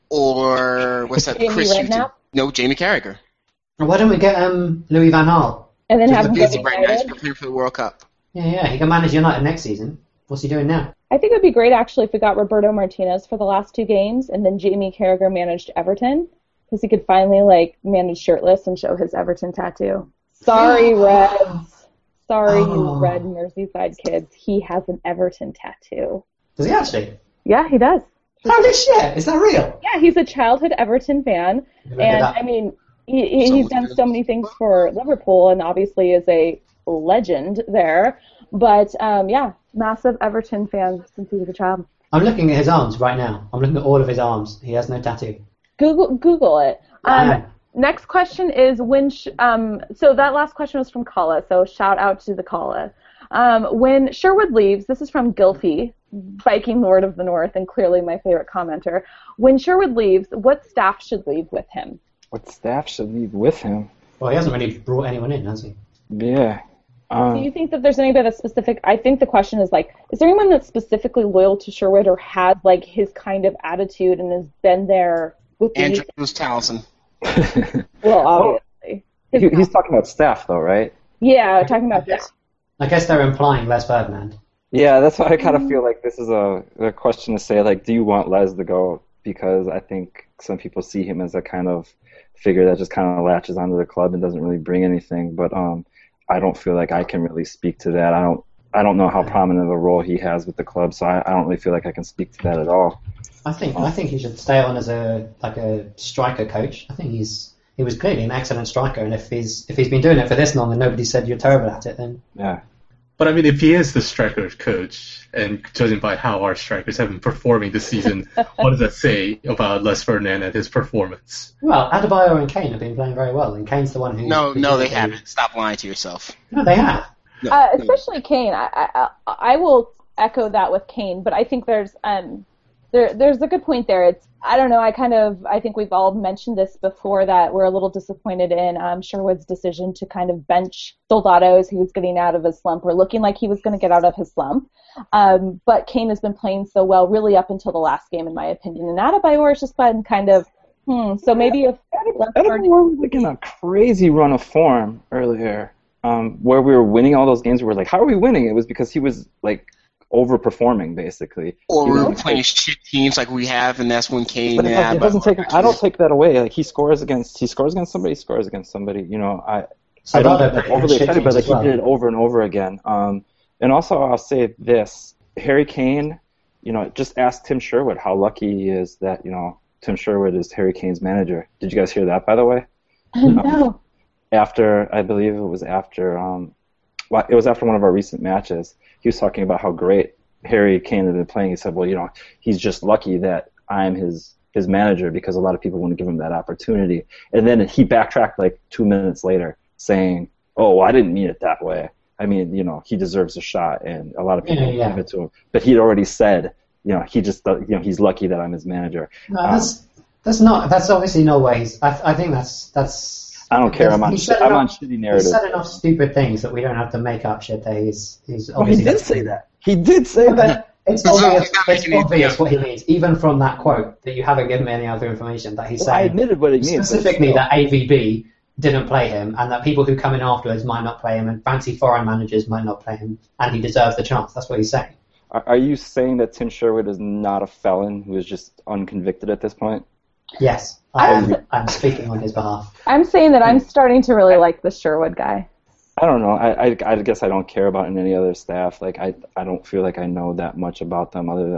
or what's that? Jamie Chris Redknapp? Hughton. No, Jamie Carragher. Why don't we get um, Louis Van Gaal? And then Just have him the go He's to right now. He's United. preparing for the World Cup. Yeah, yeah, he can manage United next season. What's he doing now? I think it would be great actually if we got Roberto Martinez for the last two games, and then Jamie Carragher managed Everton, because he could finally like manage shirtless and show his Everton tattoo. Sorry, Reds. Sorry, Oh. you Red Merseyside kids. He has an Everton tattoo. Does he actually? Yeah, he does. Holy shit! Is that real? Yeah, he's a childhood Everton fan, Look at and that. I mean, he, he, So he's done good. so many things for Liverpool, and obviously is a legend there. But um, yeah, massive Everton fan since he was a child. I'm looking at his arms right now. I'm looking at all of his arms. He has no tattoo. Google Google it. Um, Yeah. Next question is when. Sh- um, so that last question was from Kala. So shout out to the Kala. Um, when Sherwood leaves, this is from Gilfy, Viking Lord of the North, and clearly my favorite commenter. When Sherwood leaves, what staff should leave with him? What staff should leave with him? Well, he hasn't really brought anyone in, has he? Yeah. Do Um, you think that there's anybody that's specific? I think the question is like, is there anyone that's specifically loyal to Sherwood or has like his kind of attitude and has been there with the Andrew youth? Townsend. Well, obviously. His- he, he's talking about staff, though, right? yeah, talking about that. I guess they're implying Les Ferdinand. Yeah, that's why I kind of feel like this is a, a question to say, like, do you want Les to go? Because I think some people see him as a kind of figure that just kind of latches onto the club and doesn't really bring anything. But um, I don't feel like I can really speak to that. I don't I don't know how prominent of a role he has with the club, so I, I don't really feel like I can speak to that at all. I think I think he should stay on as a like a striker coach. I think he's he was clearly an excellent striker, and if he's if he's been doing it for this long and nobody said you're terrible at it, then Yeah. But I mean, if he is the striker coach, and judging by how our strikers have been performing this season, what does that say about Les Ferdinand and his performance? well, Adebayo and Kane have been playing very well, and Kane's the one who No, no, they haven't. Stop lying to yourself. No, they have. No, Uh, no. especially Kane. I, I I will echo that with Kane, but I think there's um there there's a good point there. It's I don't know. I kind of I think we've all mentioned this before that we're a little disappointed in um, Sherwood's decision to kind of bench Soldado as he was getting out of his slump or looking like he was going to get out of his slump. Um, but Kane has been playing so well really up until the last game, in my opinion. And Adebayor has just been kind of hmm. So maybe if Adebayor was like in a crazy run of form earlier, um, where we were winning all those games. We were like, how are we winning? It was because he was like overperforming, basically. Or He we was, were like, playing shit teams like we have, and that's when Kane But and it, like, it doesn't take. Adebayor- I don't take that away. Like he scores against, he scores against somebody, he scores against somebody. You know, I, I don't Soldado get played overly shit excited, but teams like as well. he did it over and over again. Um, and also I'll say this: Harry Kane, you know, just ask Tim Sherwood how lucky he is that you know Tim Sherwood is Harry Kane's manager. Did you guys hear that, by the way? no. After I believe it was after, um, well, it was after one of our recent matches. He was talking about how great Harry Kane had been playing. He said, well, you know, he's just lucky that I'm his his manager because a lot of people wouldn't give him that opportunity. And then he backtracked like two minutes later saying, oh, well, I didn't mean it that way. I mean, you know, he deserves a shot, and a lot of people Yeah, yeah. give it to him. But he'd already said, you know, he just, you know, he's lucky that I'm his manager. No, that's that's not that's obviously no ways. I I think that's that's. I don't care. I'm on, He sh- said I'm on enough- shitty He narrative. said enough stupid things that we don't have to make up shit that he's he's. Oh, he obviously did say that. He did say that. It's He's not- obvious, he's not it's making any- obvious what he means, even from that quote that you haven't given me any other information that he's Well, I saying. admitted what it means. but Specifically, still. that A V B didn't play him, and that people who come in afterwards might not play him, and fancy foreign managers might not play him, and he deserves the chance. That's what he's saying. Are, are you saying that Tim Sherwood is not a felon who is just unconvicted at this point? Yes, I am. I'm speaking on his behalf. I'm saying that I'm starting to really like the Sherwood guy. I don't know. I, I, I guess I don't care about any other staff. Like I, I don't feel like I know that much about them other than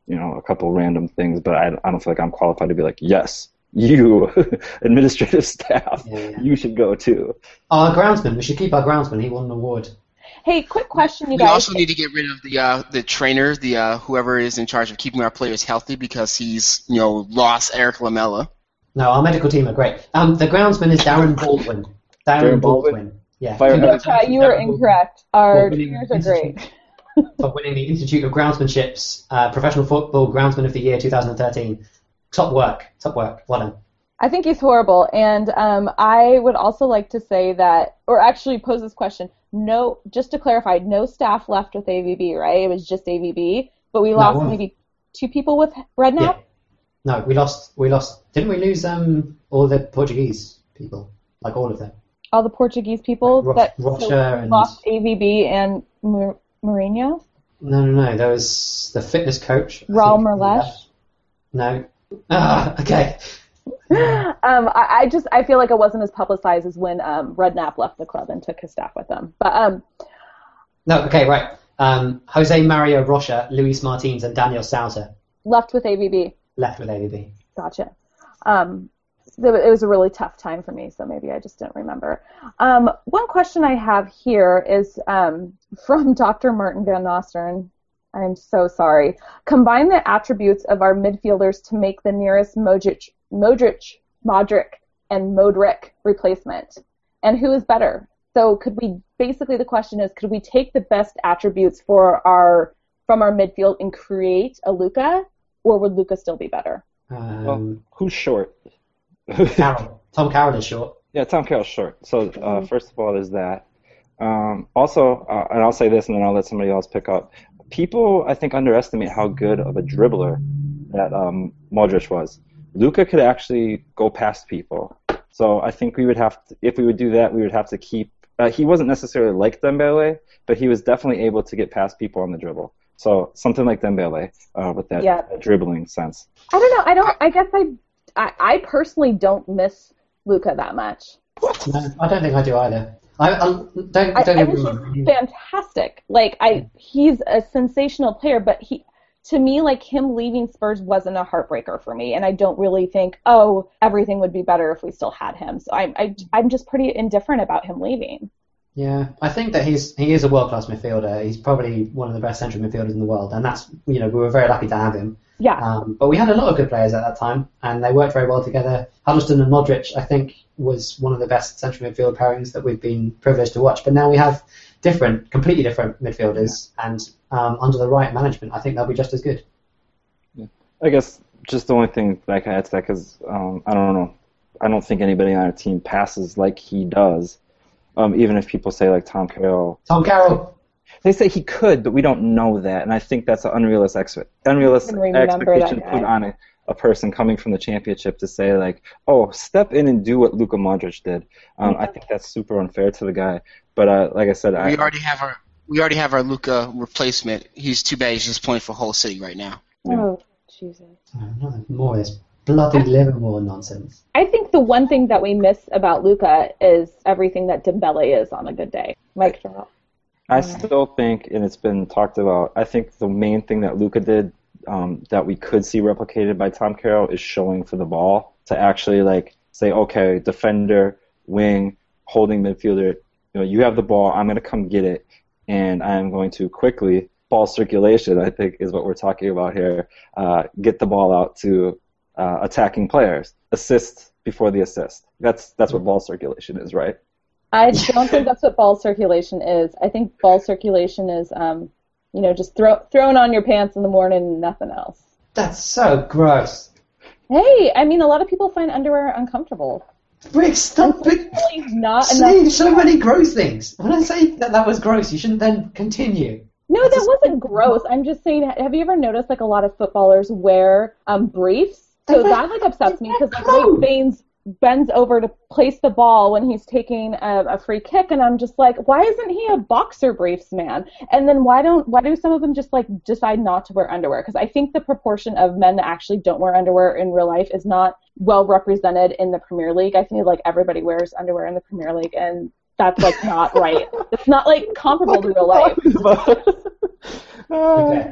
you know, a couple random things, but I, I don't feel like I'm qualified to be like, yes, you, administrative staff, Yeah, yeah. you should go too. Our groundsman, we should keep our groundsman. He won an award. Hey, quick question, you We guys. also need to get rid of the uh, the trainer, the uh, whoever is in charge of keeping our players healthy, because he's you know lost Eric Lamella. No, our medical team are great. Um, the groundsman is Darren Baldwin. Darren, Darren Baldwin. Baldwin? Yeah. Fire- No, Ty, you were Darren Baldwin incorrect. Our For winning trainers are Institute- great. For winning the Institute of Groundsmanship's uh, Professional Football Groundsman of the Year twenty thirteen. Top work. Top work. Well done. I think he's horrible, and um, I would also like to say that, or actually pose this question. No, just to clarify, no staff left with A V B, right? It was just A V B, but we No, lost one- maybe two people with Redknapp. Yeah. No, we lost. We lost. Didn't we lose um all the Portuguese people? Like all of them. All the Portuguese people Ro- that Rocha so and- lost A V B and Mou- Mourinho. No, no, no. There was the fitness coach. I Raul think, Merlesh. left. No. Ah, okay. um, I, I just I feel like it wasn't as publicized as when um, Redknapp left the club and took his staff with him. But um, No, okay, right. Um, Jose Mario Rocha, Luis Martins, and Daniel Sousa left with A V B. left with A V B. Gotcha. Um, th- it was a really tough time for me, so maybe I just don't remember. Um, one question I have here is um, from Doctor Martin Van Nostern. I'm so sorry. Combine the attributes of our midfielders to make the nearest Modric, Modric, Modric, and Modric replacement. And who is better? So could we, basically the question is, could we take the best attributes for our from our midfield and create a Luka, or would Luka still be better? Um, Well, who's short? Carroll. Tom Carroll is short. Yeah, Tom Carroll's short. So uh, first of all, there's that. Um, also, uh, and I'll say this, and then I'll let somebody else pick up. People, I think, underestimate how good of a dribbler that um, Modric was. Luka could actually go past people. So I think we would have to, if we would do that, we would have to keep. Uh, he wasn't necessarily like Dembele, but he was definitely able to get past people on the dribble. So something like Dembele uh, with that, Yeah. that dribbling sense. I don't know. I don't. I guess I, I, I personally don't miss Luka that much. No, I don't think I do either. I, I don't I, don't I get me think wrong. he's fantastic. Like I, he's a sensational player. But he, to me, like him leaving Spurs wasn't a heartbreaker for me. And I don't really think, oh, everything would be better if we still had him. So I, I, I'm just pretty indifferent about him leaving. Yeah, I think that he's he is a world class midfielder. He's probably one of the best central midfielders in the world, and that's you know we were very lucky to have him. Yeah. Um, but we had a lot of good players at that time, and they worked very well together. Huddleston and Modric, I think, was one of the best central midfield pairings that we've been privileged to watch. But now we have different, completely different midfielders, and um, under the right management, I think they'll be just as good. I guess just the only thing that I can add to that, because um, I don't know, I don't think anybody on our team passes like he does. Um, even if people say like Tom Carroll, Tom Carroll. they say he could, but we don't know that, and I think that's an unrealistic, ex- unrealistic I can remember expectation that to put guy. on a, a person coming from the championship to say like, oh, step in and do what Luka Modric did. Um, I think that's super unfair to the guy. But uh, like I said, I, We already have our we already have our Luka replacement. He's too bad he's just playing for Hull City right now. Yeah. Oh, Jesus. Oh, not more of this bloody Livermore nonsense. I think the one thing that we miss about Luka is everything that Dembele is on a good day. Mike Trout. I still think, and it's been talked about, I think the main thing that Luka did um, that we could see replicated by Tom Carroll is showing for the ball, to actually like say, okay, defender, wing, holding midfielder, you know, you have the ball, I'm going to come get it, and I'm going to quickly, ball circulation, I think is what we're talking about here, uh, get the ball out to uh, attacking players, assist before the assist. That's that's what ball circulation is, right? I don't think that's what ball circulation is. I think ball circulation is, um, you know, just throw, throwing on your pants in the morning and nothing else. That's so gross. Hey, I mean, a lot of people find underwear uncomfortable. Rick, stop it. Really not Saying enough. so many gross things. When I say that that was gross, you shouldn't then continue. No, that wasn't gross. I'm just saying, have you ever noticed like a lot of footballers wear um, briefs? So They that like upsets me because like clothes. Nate Baines bends over to place the ball when he's taking a, a free kick, and I'm just like, why isn't he a boxer briefs man? And then why don't why do some of them just like decide not to wear underwear? Because I think the proportion of men that actually don't wear underwear in real life is not well represented in the Premier League. I feel like everybody wears underwear in the Premier League, and that's like not right. It's not like comparable to real life. Okay.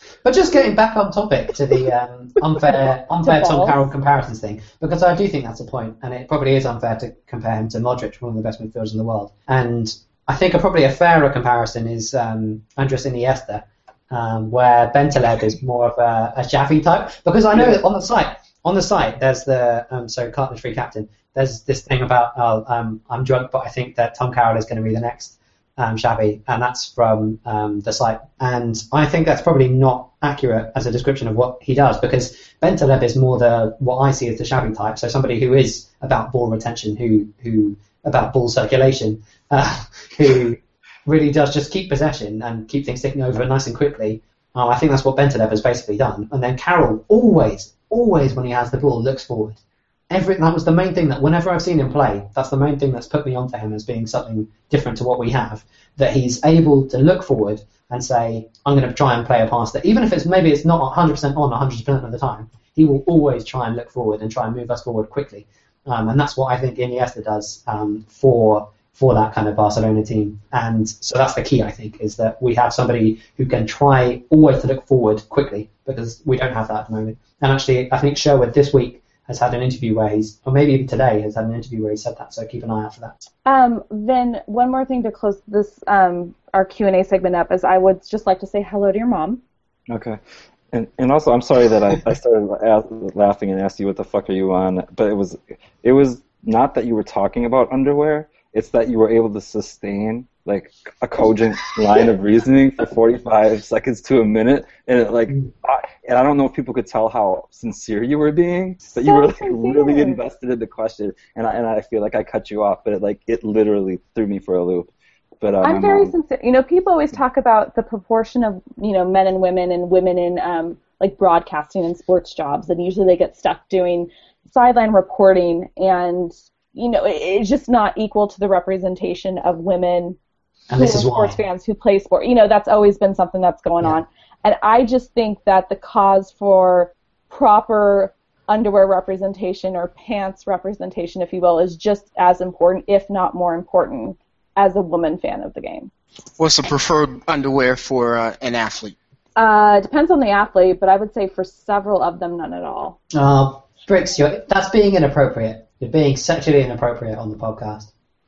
But just getting back on topic to the um, unfair, unfair Tom balls. Carroll comparisons thing, because I do think that's a point, and it probably is unfair to compare him to Modric, one of the best midfielders in the world. And I think a, probably a fairer comparison is um, Andres Iniesta, um, where Bentaleb is more of a, a Xavi type. Because I know that on the site, on the site, there's the um, so cartilage-free captain. There's this thing about oh, um, I'm drunk, but I think that Tom Carroll is going to be the next um, Xavi, and that's from um, the site. And I think that's probably not accurate as a description of what he does, because Bentaleb is more the what I see as the Xavi type, so somebody who is about ball retention, who who about ball circulation, uh, who really does just keep possession and keep things ticking over nice and quickly. Uh, I think that's what Bentaleb has basically done. And then Carroll always, always when he has the ball, looks forward. Every, that was the main thing that whenever I've seen him play, that's the main thing that's put me onto him as being something different to what we have, that he's able to look forward and say, I'm going to try and play a pass that, even if it's maybe it's not one hundred percent on one hundred percent of the time, he will always try and look forward and try and move us forward quickly. Um, and that's what I think Iniesta does um, for for that kind of Barcelona team. And so that's the key, I think, is that we have somebody who can try always to look forward quickly, because we don't have that at the moment. And actually, I think Sherwood this week has had an interview where he's, or maybe even today, has had an interview where he said that, so keep an eye out for that. Um, then one more thing to close this um, our Q and A segment up is I would just like to say hello to your mom. Okay. And and also, I'm sorry that I, I started a- laughing and asked you what the fuck are you on, but it was it was not that you were talking about underwear, it's that you were able to sustain like a cogent line of reasoning for forty-five seconds to a minute, and it like, I, and I don't know if people could tell how sincere you were being, but you So were like sincere. really invested in the question, and I and I feel like I cut you off, but it like it literally threw me for a loop. But uh, I'm my very mom- sincere. You know, people always talk about the proportion of, you know, men and women and women in um, like broadcasting and sports jobs, and usually they get stuck doing sideline reporting, and you know, it, it's just not equal to the representation of women And who this are is why. sports fans who play sport. You know, that's always been something that's going Yeah. on, and I just think that the cause for proper underwear representation or pants representation, if you will, is just as important, if not more important, as a woman fan of the game. What's the preferred underwear for uh, an athlete? Uh, depends on the athlete, but I would say for several of them, none at all. Uh, Bricks, you're, that's being inappropriate. You're being sexually inappropriate on the podcast.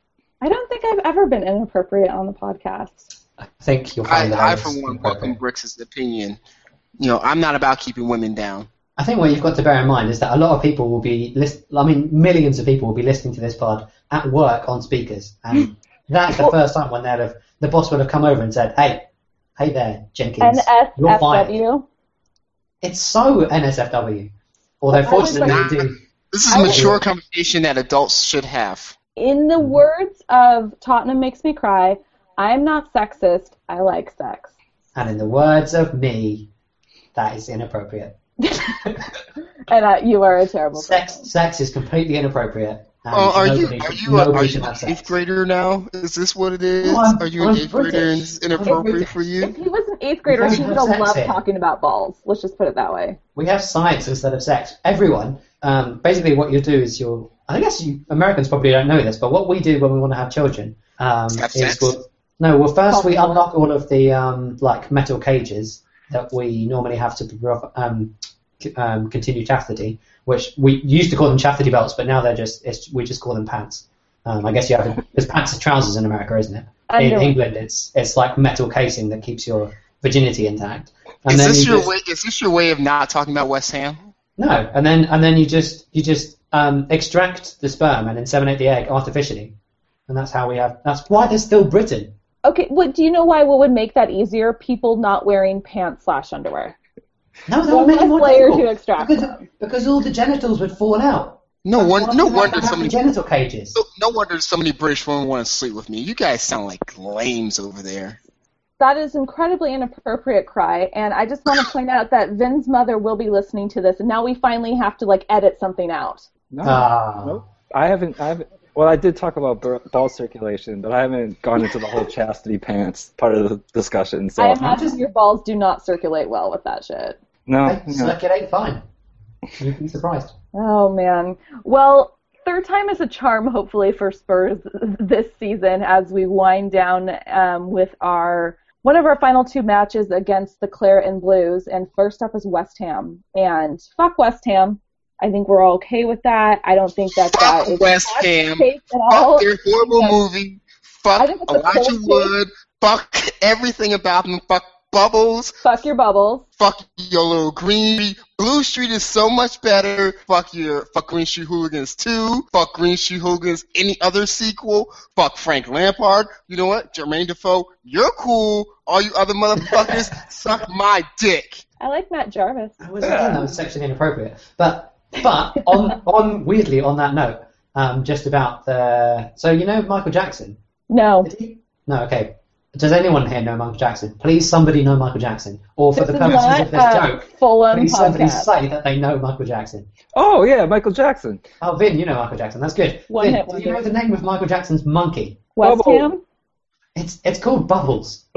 I don't think I've ever been inappropriate on the podcast. I think you'll I, find that I was for one, welcome inappropriate. Brooks' opinion. You know, I'm not about keeping women down. I think what you've got to bear in mind is that a lot of people will be list. I mean, millions of people will be listening to this pod at work on speakers, and that's the first time when they'd have, the boss would have come over and said, "Hey, hey there, Jenkins, you're fired." N S F W? It's so N S F W. Although I was fortunately like- we do. This is I a would- mature conversation that adults should have. In the words of Tottenham Makes Me Cry, I'm not sexist, I like sex. And in the words of me, that is inappropriate. And uh, you are a terrible Sex, person. sex is completely inappropriate. And Oh, are you nobody are should- you a, nobody are should you have an sex. eighth grader now? Is this what it is? No, I'm- are you an I'm eighth grader and British. it's inappropriate British. for you? If he was an eighth grader, We he don't would have have sex loved here. talking about balls. Let's just put it that way. We have science instead of sex. Everyone, um, basically what you do is you'll, I guess you, Americans probably don't know this, but what we do when we want to have children um, Have is sex? we'll, no, well first we Possible. unlock all of the um, like metal cages that we normally have to um, c- um, continue chastity, which we used to call them chastity belts, but now they're just, it's, we just call them pants. Um, I guess you have, there's pants and trousers in America, isn't it? In Underwear. England, it's it's like metal casing that keeps your virginity intact. And Is then this you your just- way? Is this your way of not talking about West Ham? No, and then and then you just you just um, extract the sperm and inseminate the egg artificially, and that's how we have. That's why there's still Britain. Okay, what do you know why what would make that easier? People not wearing pants slash underwear. No, that One would make it less more layer difficult to extract because from. because all the genitals would fall out. No That's one, why no we have wonder to have so many, the genital cages. no, no wonder so many British women want to sleep with me. You guys sound like lames over there. That is incredibly inappropriate, Cry, and I just want to point out that Vin's mother will be listening to this, and now we finally have to like edit something out. No, Ah. nope. I haven't. I haven't. Well, I did talk about bur- ball circulation, but I haven't gone into the whole chastity pants part of the discussion. So I imagine your balls do not circulate well with that shit. no, They no. circulate fine. You'd be surprised. Oh man. Well, third time is a charm, hopefully, for Spurs this season as we wind down um, with our one of our final two matches against the Claret and Blues, and first up is West Ham. And fuck West Ham. I think we're all okay with that. I don't think that that Fuck is West hot Ham. take at all. Fuck their horrible Yeah. movie. I Fuck think it's a Elijah cold take. Wood. Fuck everything about them. Fuck Bubbles. Fuck your bubbles. Fuck your little Green Street. Blue Street is so much better. Fuck your fuck Green Street Hooligans two. Fuck Green Street Hooligans any other sequel. Fuck Frank Lampard. You know what? Jermaine Defoe, you're cool. All you other motherfuckers, suck my dick. I like Matt Jarvis. That was, again, that was sexually inappropriate. But but on on weirdly on that note, um, just about the so you know Michael Jackson. No. Did he? No, okay. Does anyone here know Michael Jackson? Please, somebody know Michael Jackson, or for This the is purposes not of this a joke, Fulham please somebody podcast. say that they know Michael Jackson. Oh yeah, Michael Jackson. Oh, Vin, you know Michael Jackson. That's good. One Vin, hit do you wonder. know the name of Michael Jackson's monkey? West Bubble. Ham? It's it's called Bubbles.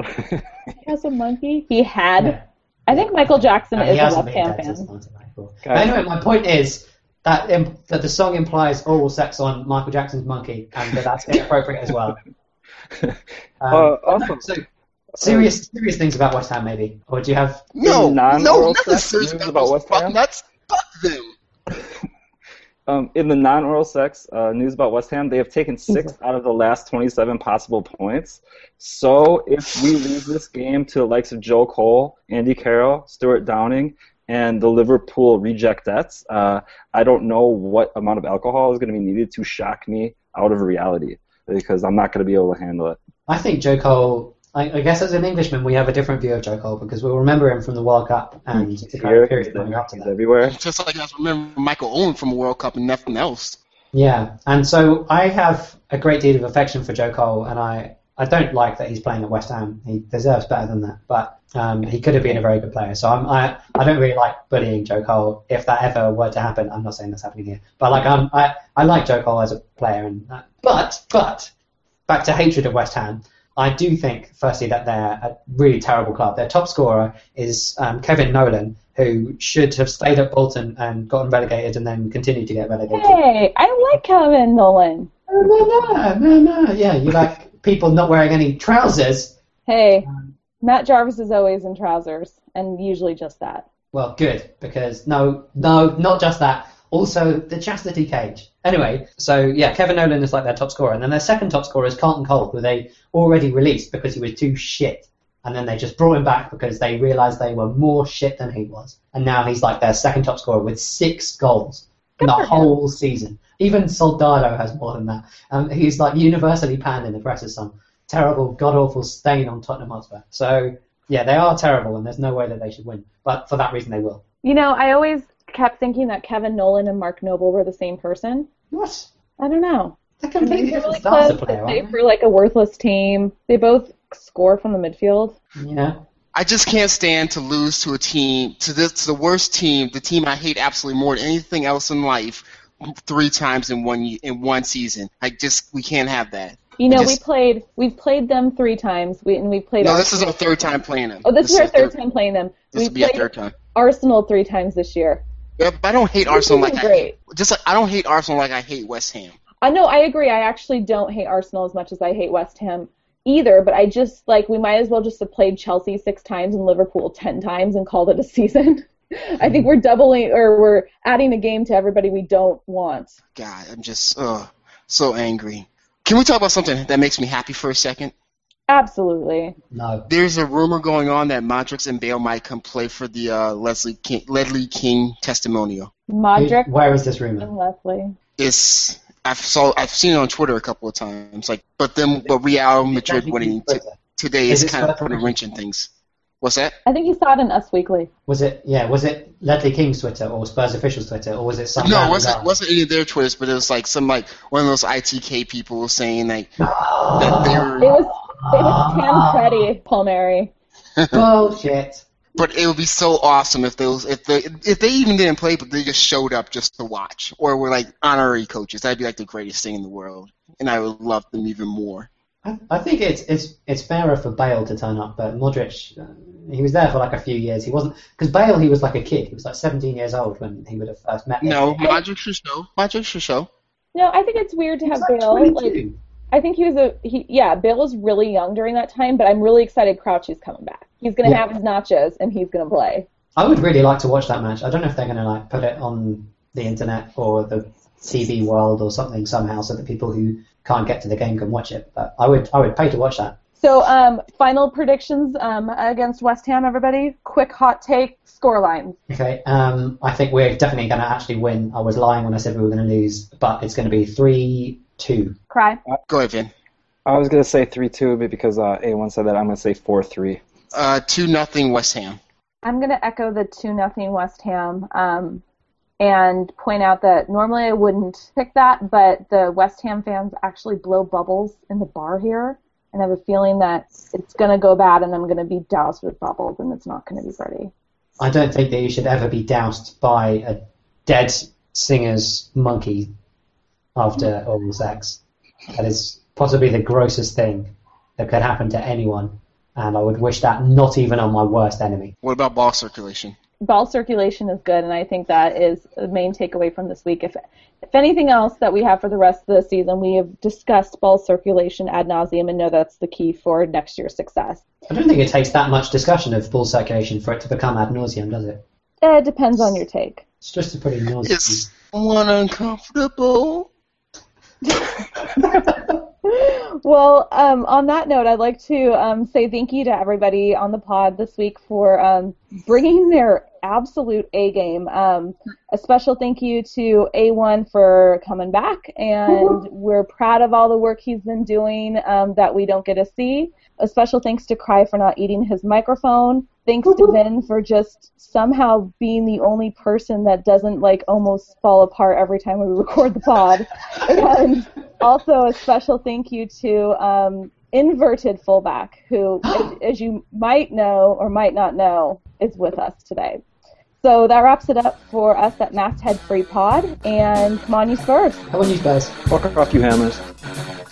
He has a monkey? He had. Yeah. I think Michael Jackson Uh, is he a hasn't West been Ham dead since fan. nineteen ninety-four. But Guys. anyway, my point is that im- that the song implies oral sex on Michael Jackson's monkey, and that that's inappropriate as well. Um, Uh, awesome. So, serious serious things about West Ham, maybe, or do you have? No, non-oral no, nothing sex serious news about about those West fuck Ham? nuts. Fuck them. Um, in the non-oral sex uh, news about West Ham, they have taken six out of the last twenty-seven possible points. So if we lose this game to the likes of Joe Cole, Andy Carroll, Stuart Downing, and the Liverpool Rejectettes, uh, I don't know what amount of alcohol is going to be needed to shock me out of reality, because I'm not going to be able to handle it. I think Joe Cole. I, I guess as an Englishman, we have a different view of Joe Cole because we'll remember him from the World Cup and the kind Here, of period he's coming up to that. everywhere. Just like I remember Michael Owen from a World Cup and nothing else. Yeah, and so I have a great deal of affection for Joe Cole, and I, I don't like that he's playing at West Ham. He deserves better than that, but um, he could have been a very good player. So I'm, I I don't really like bullying Joe Cole. If that ever were to happen, I'm not saying that's happening here, but like I'm, I I like Joe Cole as a player, and uh, but but back to hatred of West Ham. I do think, firstly, that they're a really terrible club. Their top scorer is um, Kevin Nolan, who should have stayed at Bolton and gotten relegated and then continued to get relegated. Hey, I like Kevin Nolan. No, no, no, no. Yeah, you like people not wearing any trousers. Hey, Matt Jarvis is always in trousers, and usually just that. Well, good, because no, no, not just that. Also, the chastity cage. Anyway, so yeah, Kevin Nolan is like their top scorer, and then their second top scorer is Carlton Cole, who they already released because he was too shit, and then they just brought him back because they realised they were more shit than he was, and now he's like their second top scorer with six goals in the Good for him. whole season. Even Soldado has more than that. Um, he's like universally panned in the press as some terrible, god-awful stain on Tottenham Hotspur. So yeah, they are terrible, and there's no way that they should win, but for that reason they will. You know, I always kept thinking that Kevin Nolan and Mark Noble were the same person. What? I don't know. They're completely They're different really styles close. of player, They aren't for like a worthless team. They both score from the midfield. they? Yeah. I just can't stand to lose to a team, to this, to the worst team, the team I hate absolutely more than anything else in life, three times in one ye- in one season. I just we can't have that. You know, I we just- played. We've played them three times. We and we played. No, Arsenal. this is our third time playing them. Oh, this, is our third third- time playing them. This we will be our played third time. Arsenal three times this year. Yeah, but I don't hate This Arsenal isn't like I great. hate, just like I don't hate Arsenal like I hate West Ham. I know. I agree. I actually don't hate Arsenal as much as I hate West Ham either. But I just like we might as well just have played Chelsea six times and Liverpool ten times and called it a season. I think we're doubling or we're adding a game to everybody we don't want. God, I'm just uh, so angry. Can we talk about something that makes me happy for a second? Absolutely. No. There's a rumor going on that Modric and Bale might come play for the uh, Leslie King, Ledley King testimonial. Modric Who- Where is this rumor? and Leslie. It's I've saw I've seen it on Twitter a couple of times. Like, but then but Real Madrid winning t- today Is is it kind of Twitter? putting a wrench in things. What's that? I think you saw it in Us Weekly. Was it? Yeah. Was it Ledley King's Twitter or Spurs official's Twitter or was it some? No, it random wasn't guy? wasn't any of their Twitters, but it was like some like one of those I T K people saying like that Oh, they It were. was it was Tancredi, Palmieri. bullshit. But it would be so awesome if those if they if they even didn't play, but they just showed up just to watch, or were like honorary coaches. That'd be like the greatest thing in the world, and I would love them even more. I, I think it's it's it's fairer for Bale to turn up, but Modric, uh, he was there for like a few years. He wasn't because Bale, he was like a kid. He was like seventeen years old when he would have first met him. No, Modric should show. Modric should show. No, I think it's weird to He have was like Bale. Like, twenty-two. I think he was a he. Yeah, Bale was really young during that time, but I'm really excited Crouchy's coming back. He's gonna Yeah. have his nachos and he's gonna play. I would really like to watch that match. I don't know if they're going to like put it on the internet or the T V world or something somehow, so that people who can't get to the game can watch it. But I would, I would pay to watch that. So, um, final predictions um, against West Ham, everybody. Quick hot take scoreline. Okay. Um, I think we're definitely going to actually win. I was lying when I said we were going to lose, but it's going to be three two. Cry. Go ahead, Vin. I was gonna say three two, but because uh, A one said that, I'm gonna say four three. Uh, two nothing West Ham. I'm gonna echo the two nothing West Ham. Um, and point out that normally I wouldn't pick that, but the West Ham fans actually blow bubbles in the bar here, and I have a feeling that it's going to go bad and I'm going to be doused with bubbles and it's not going to be pretty. I don't think that you should ever be doused by a dead singer's monkey after oral sex. That is possibly the grossest thing that could happen to anyone, and I would wish that not even on my worst enemy. What about ball circulation? Ball circulation is good, and I think that is the main takeaway from this week. If if anything else that we have for the rest of the season, we have discussed ball circulation ad nauseum and know that's the key for next year's success. I don't think it takes that much discussion of ball circulation for it to become ad nauseum, does it? It depends on your take. It's just a pretty nauseous. Is someone uncomfortable? Well, um, on that note, I'd like to um, say thank you to everybody on the pod this week for um, bringing their absolute A game. Um, a special thank you to A one for coming back, and we're proud of all the work he's been doing um, that we don't get to see. A special thanks to Cry for not eating his microphone. Thanks to Vin for just somehow being the only person that doesn't like almost fall apart every time we record the pod. And also a special thank you to um, Inverted Fullback, who, as, as you might know or might not know, is with us today. So that wraps it up for us at Masthead Free Pod, and come on, you Spurs. How about you guys? Fuck off, you Hammers.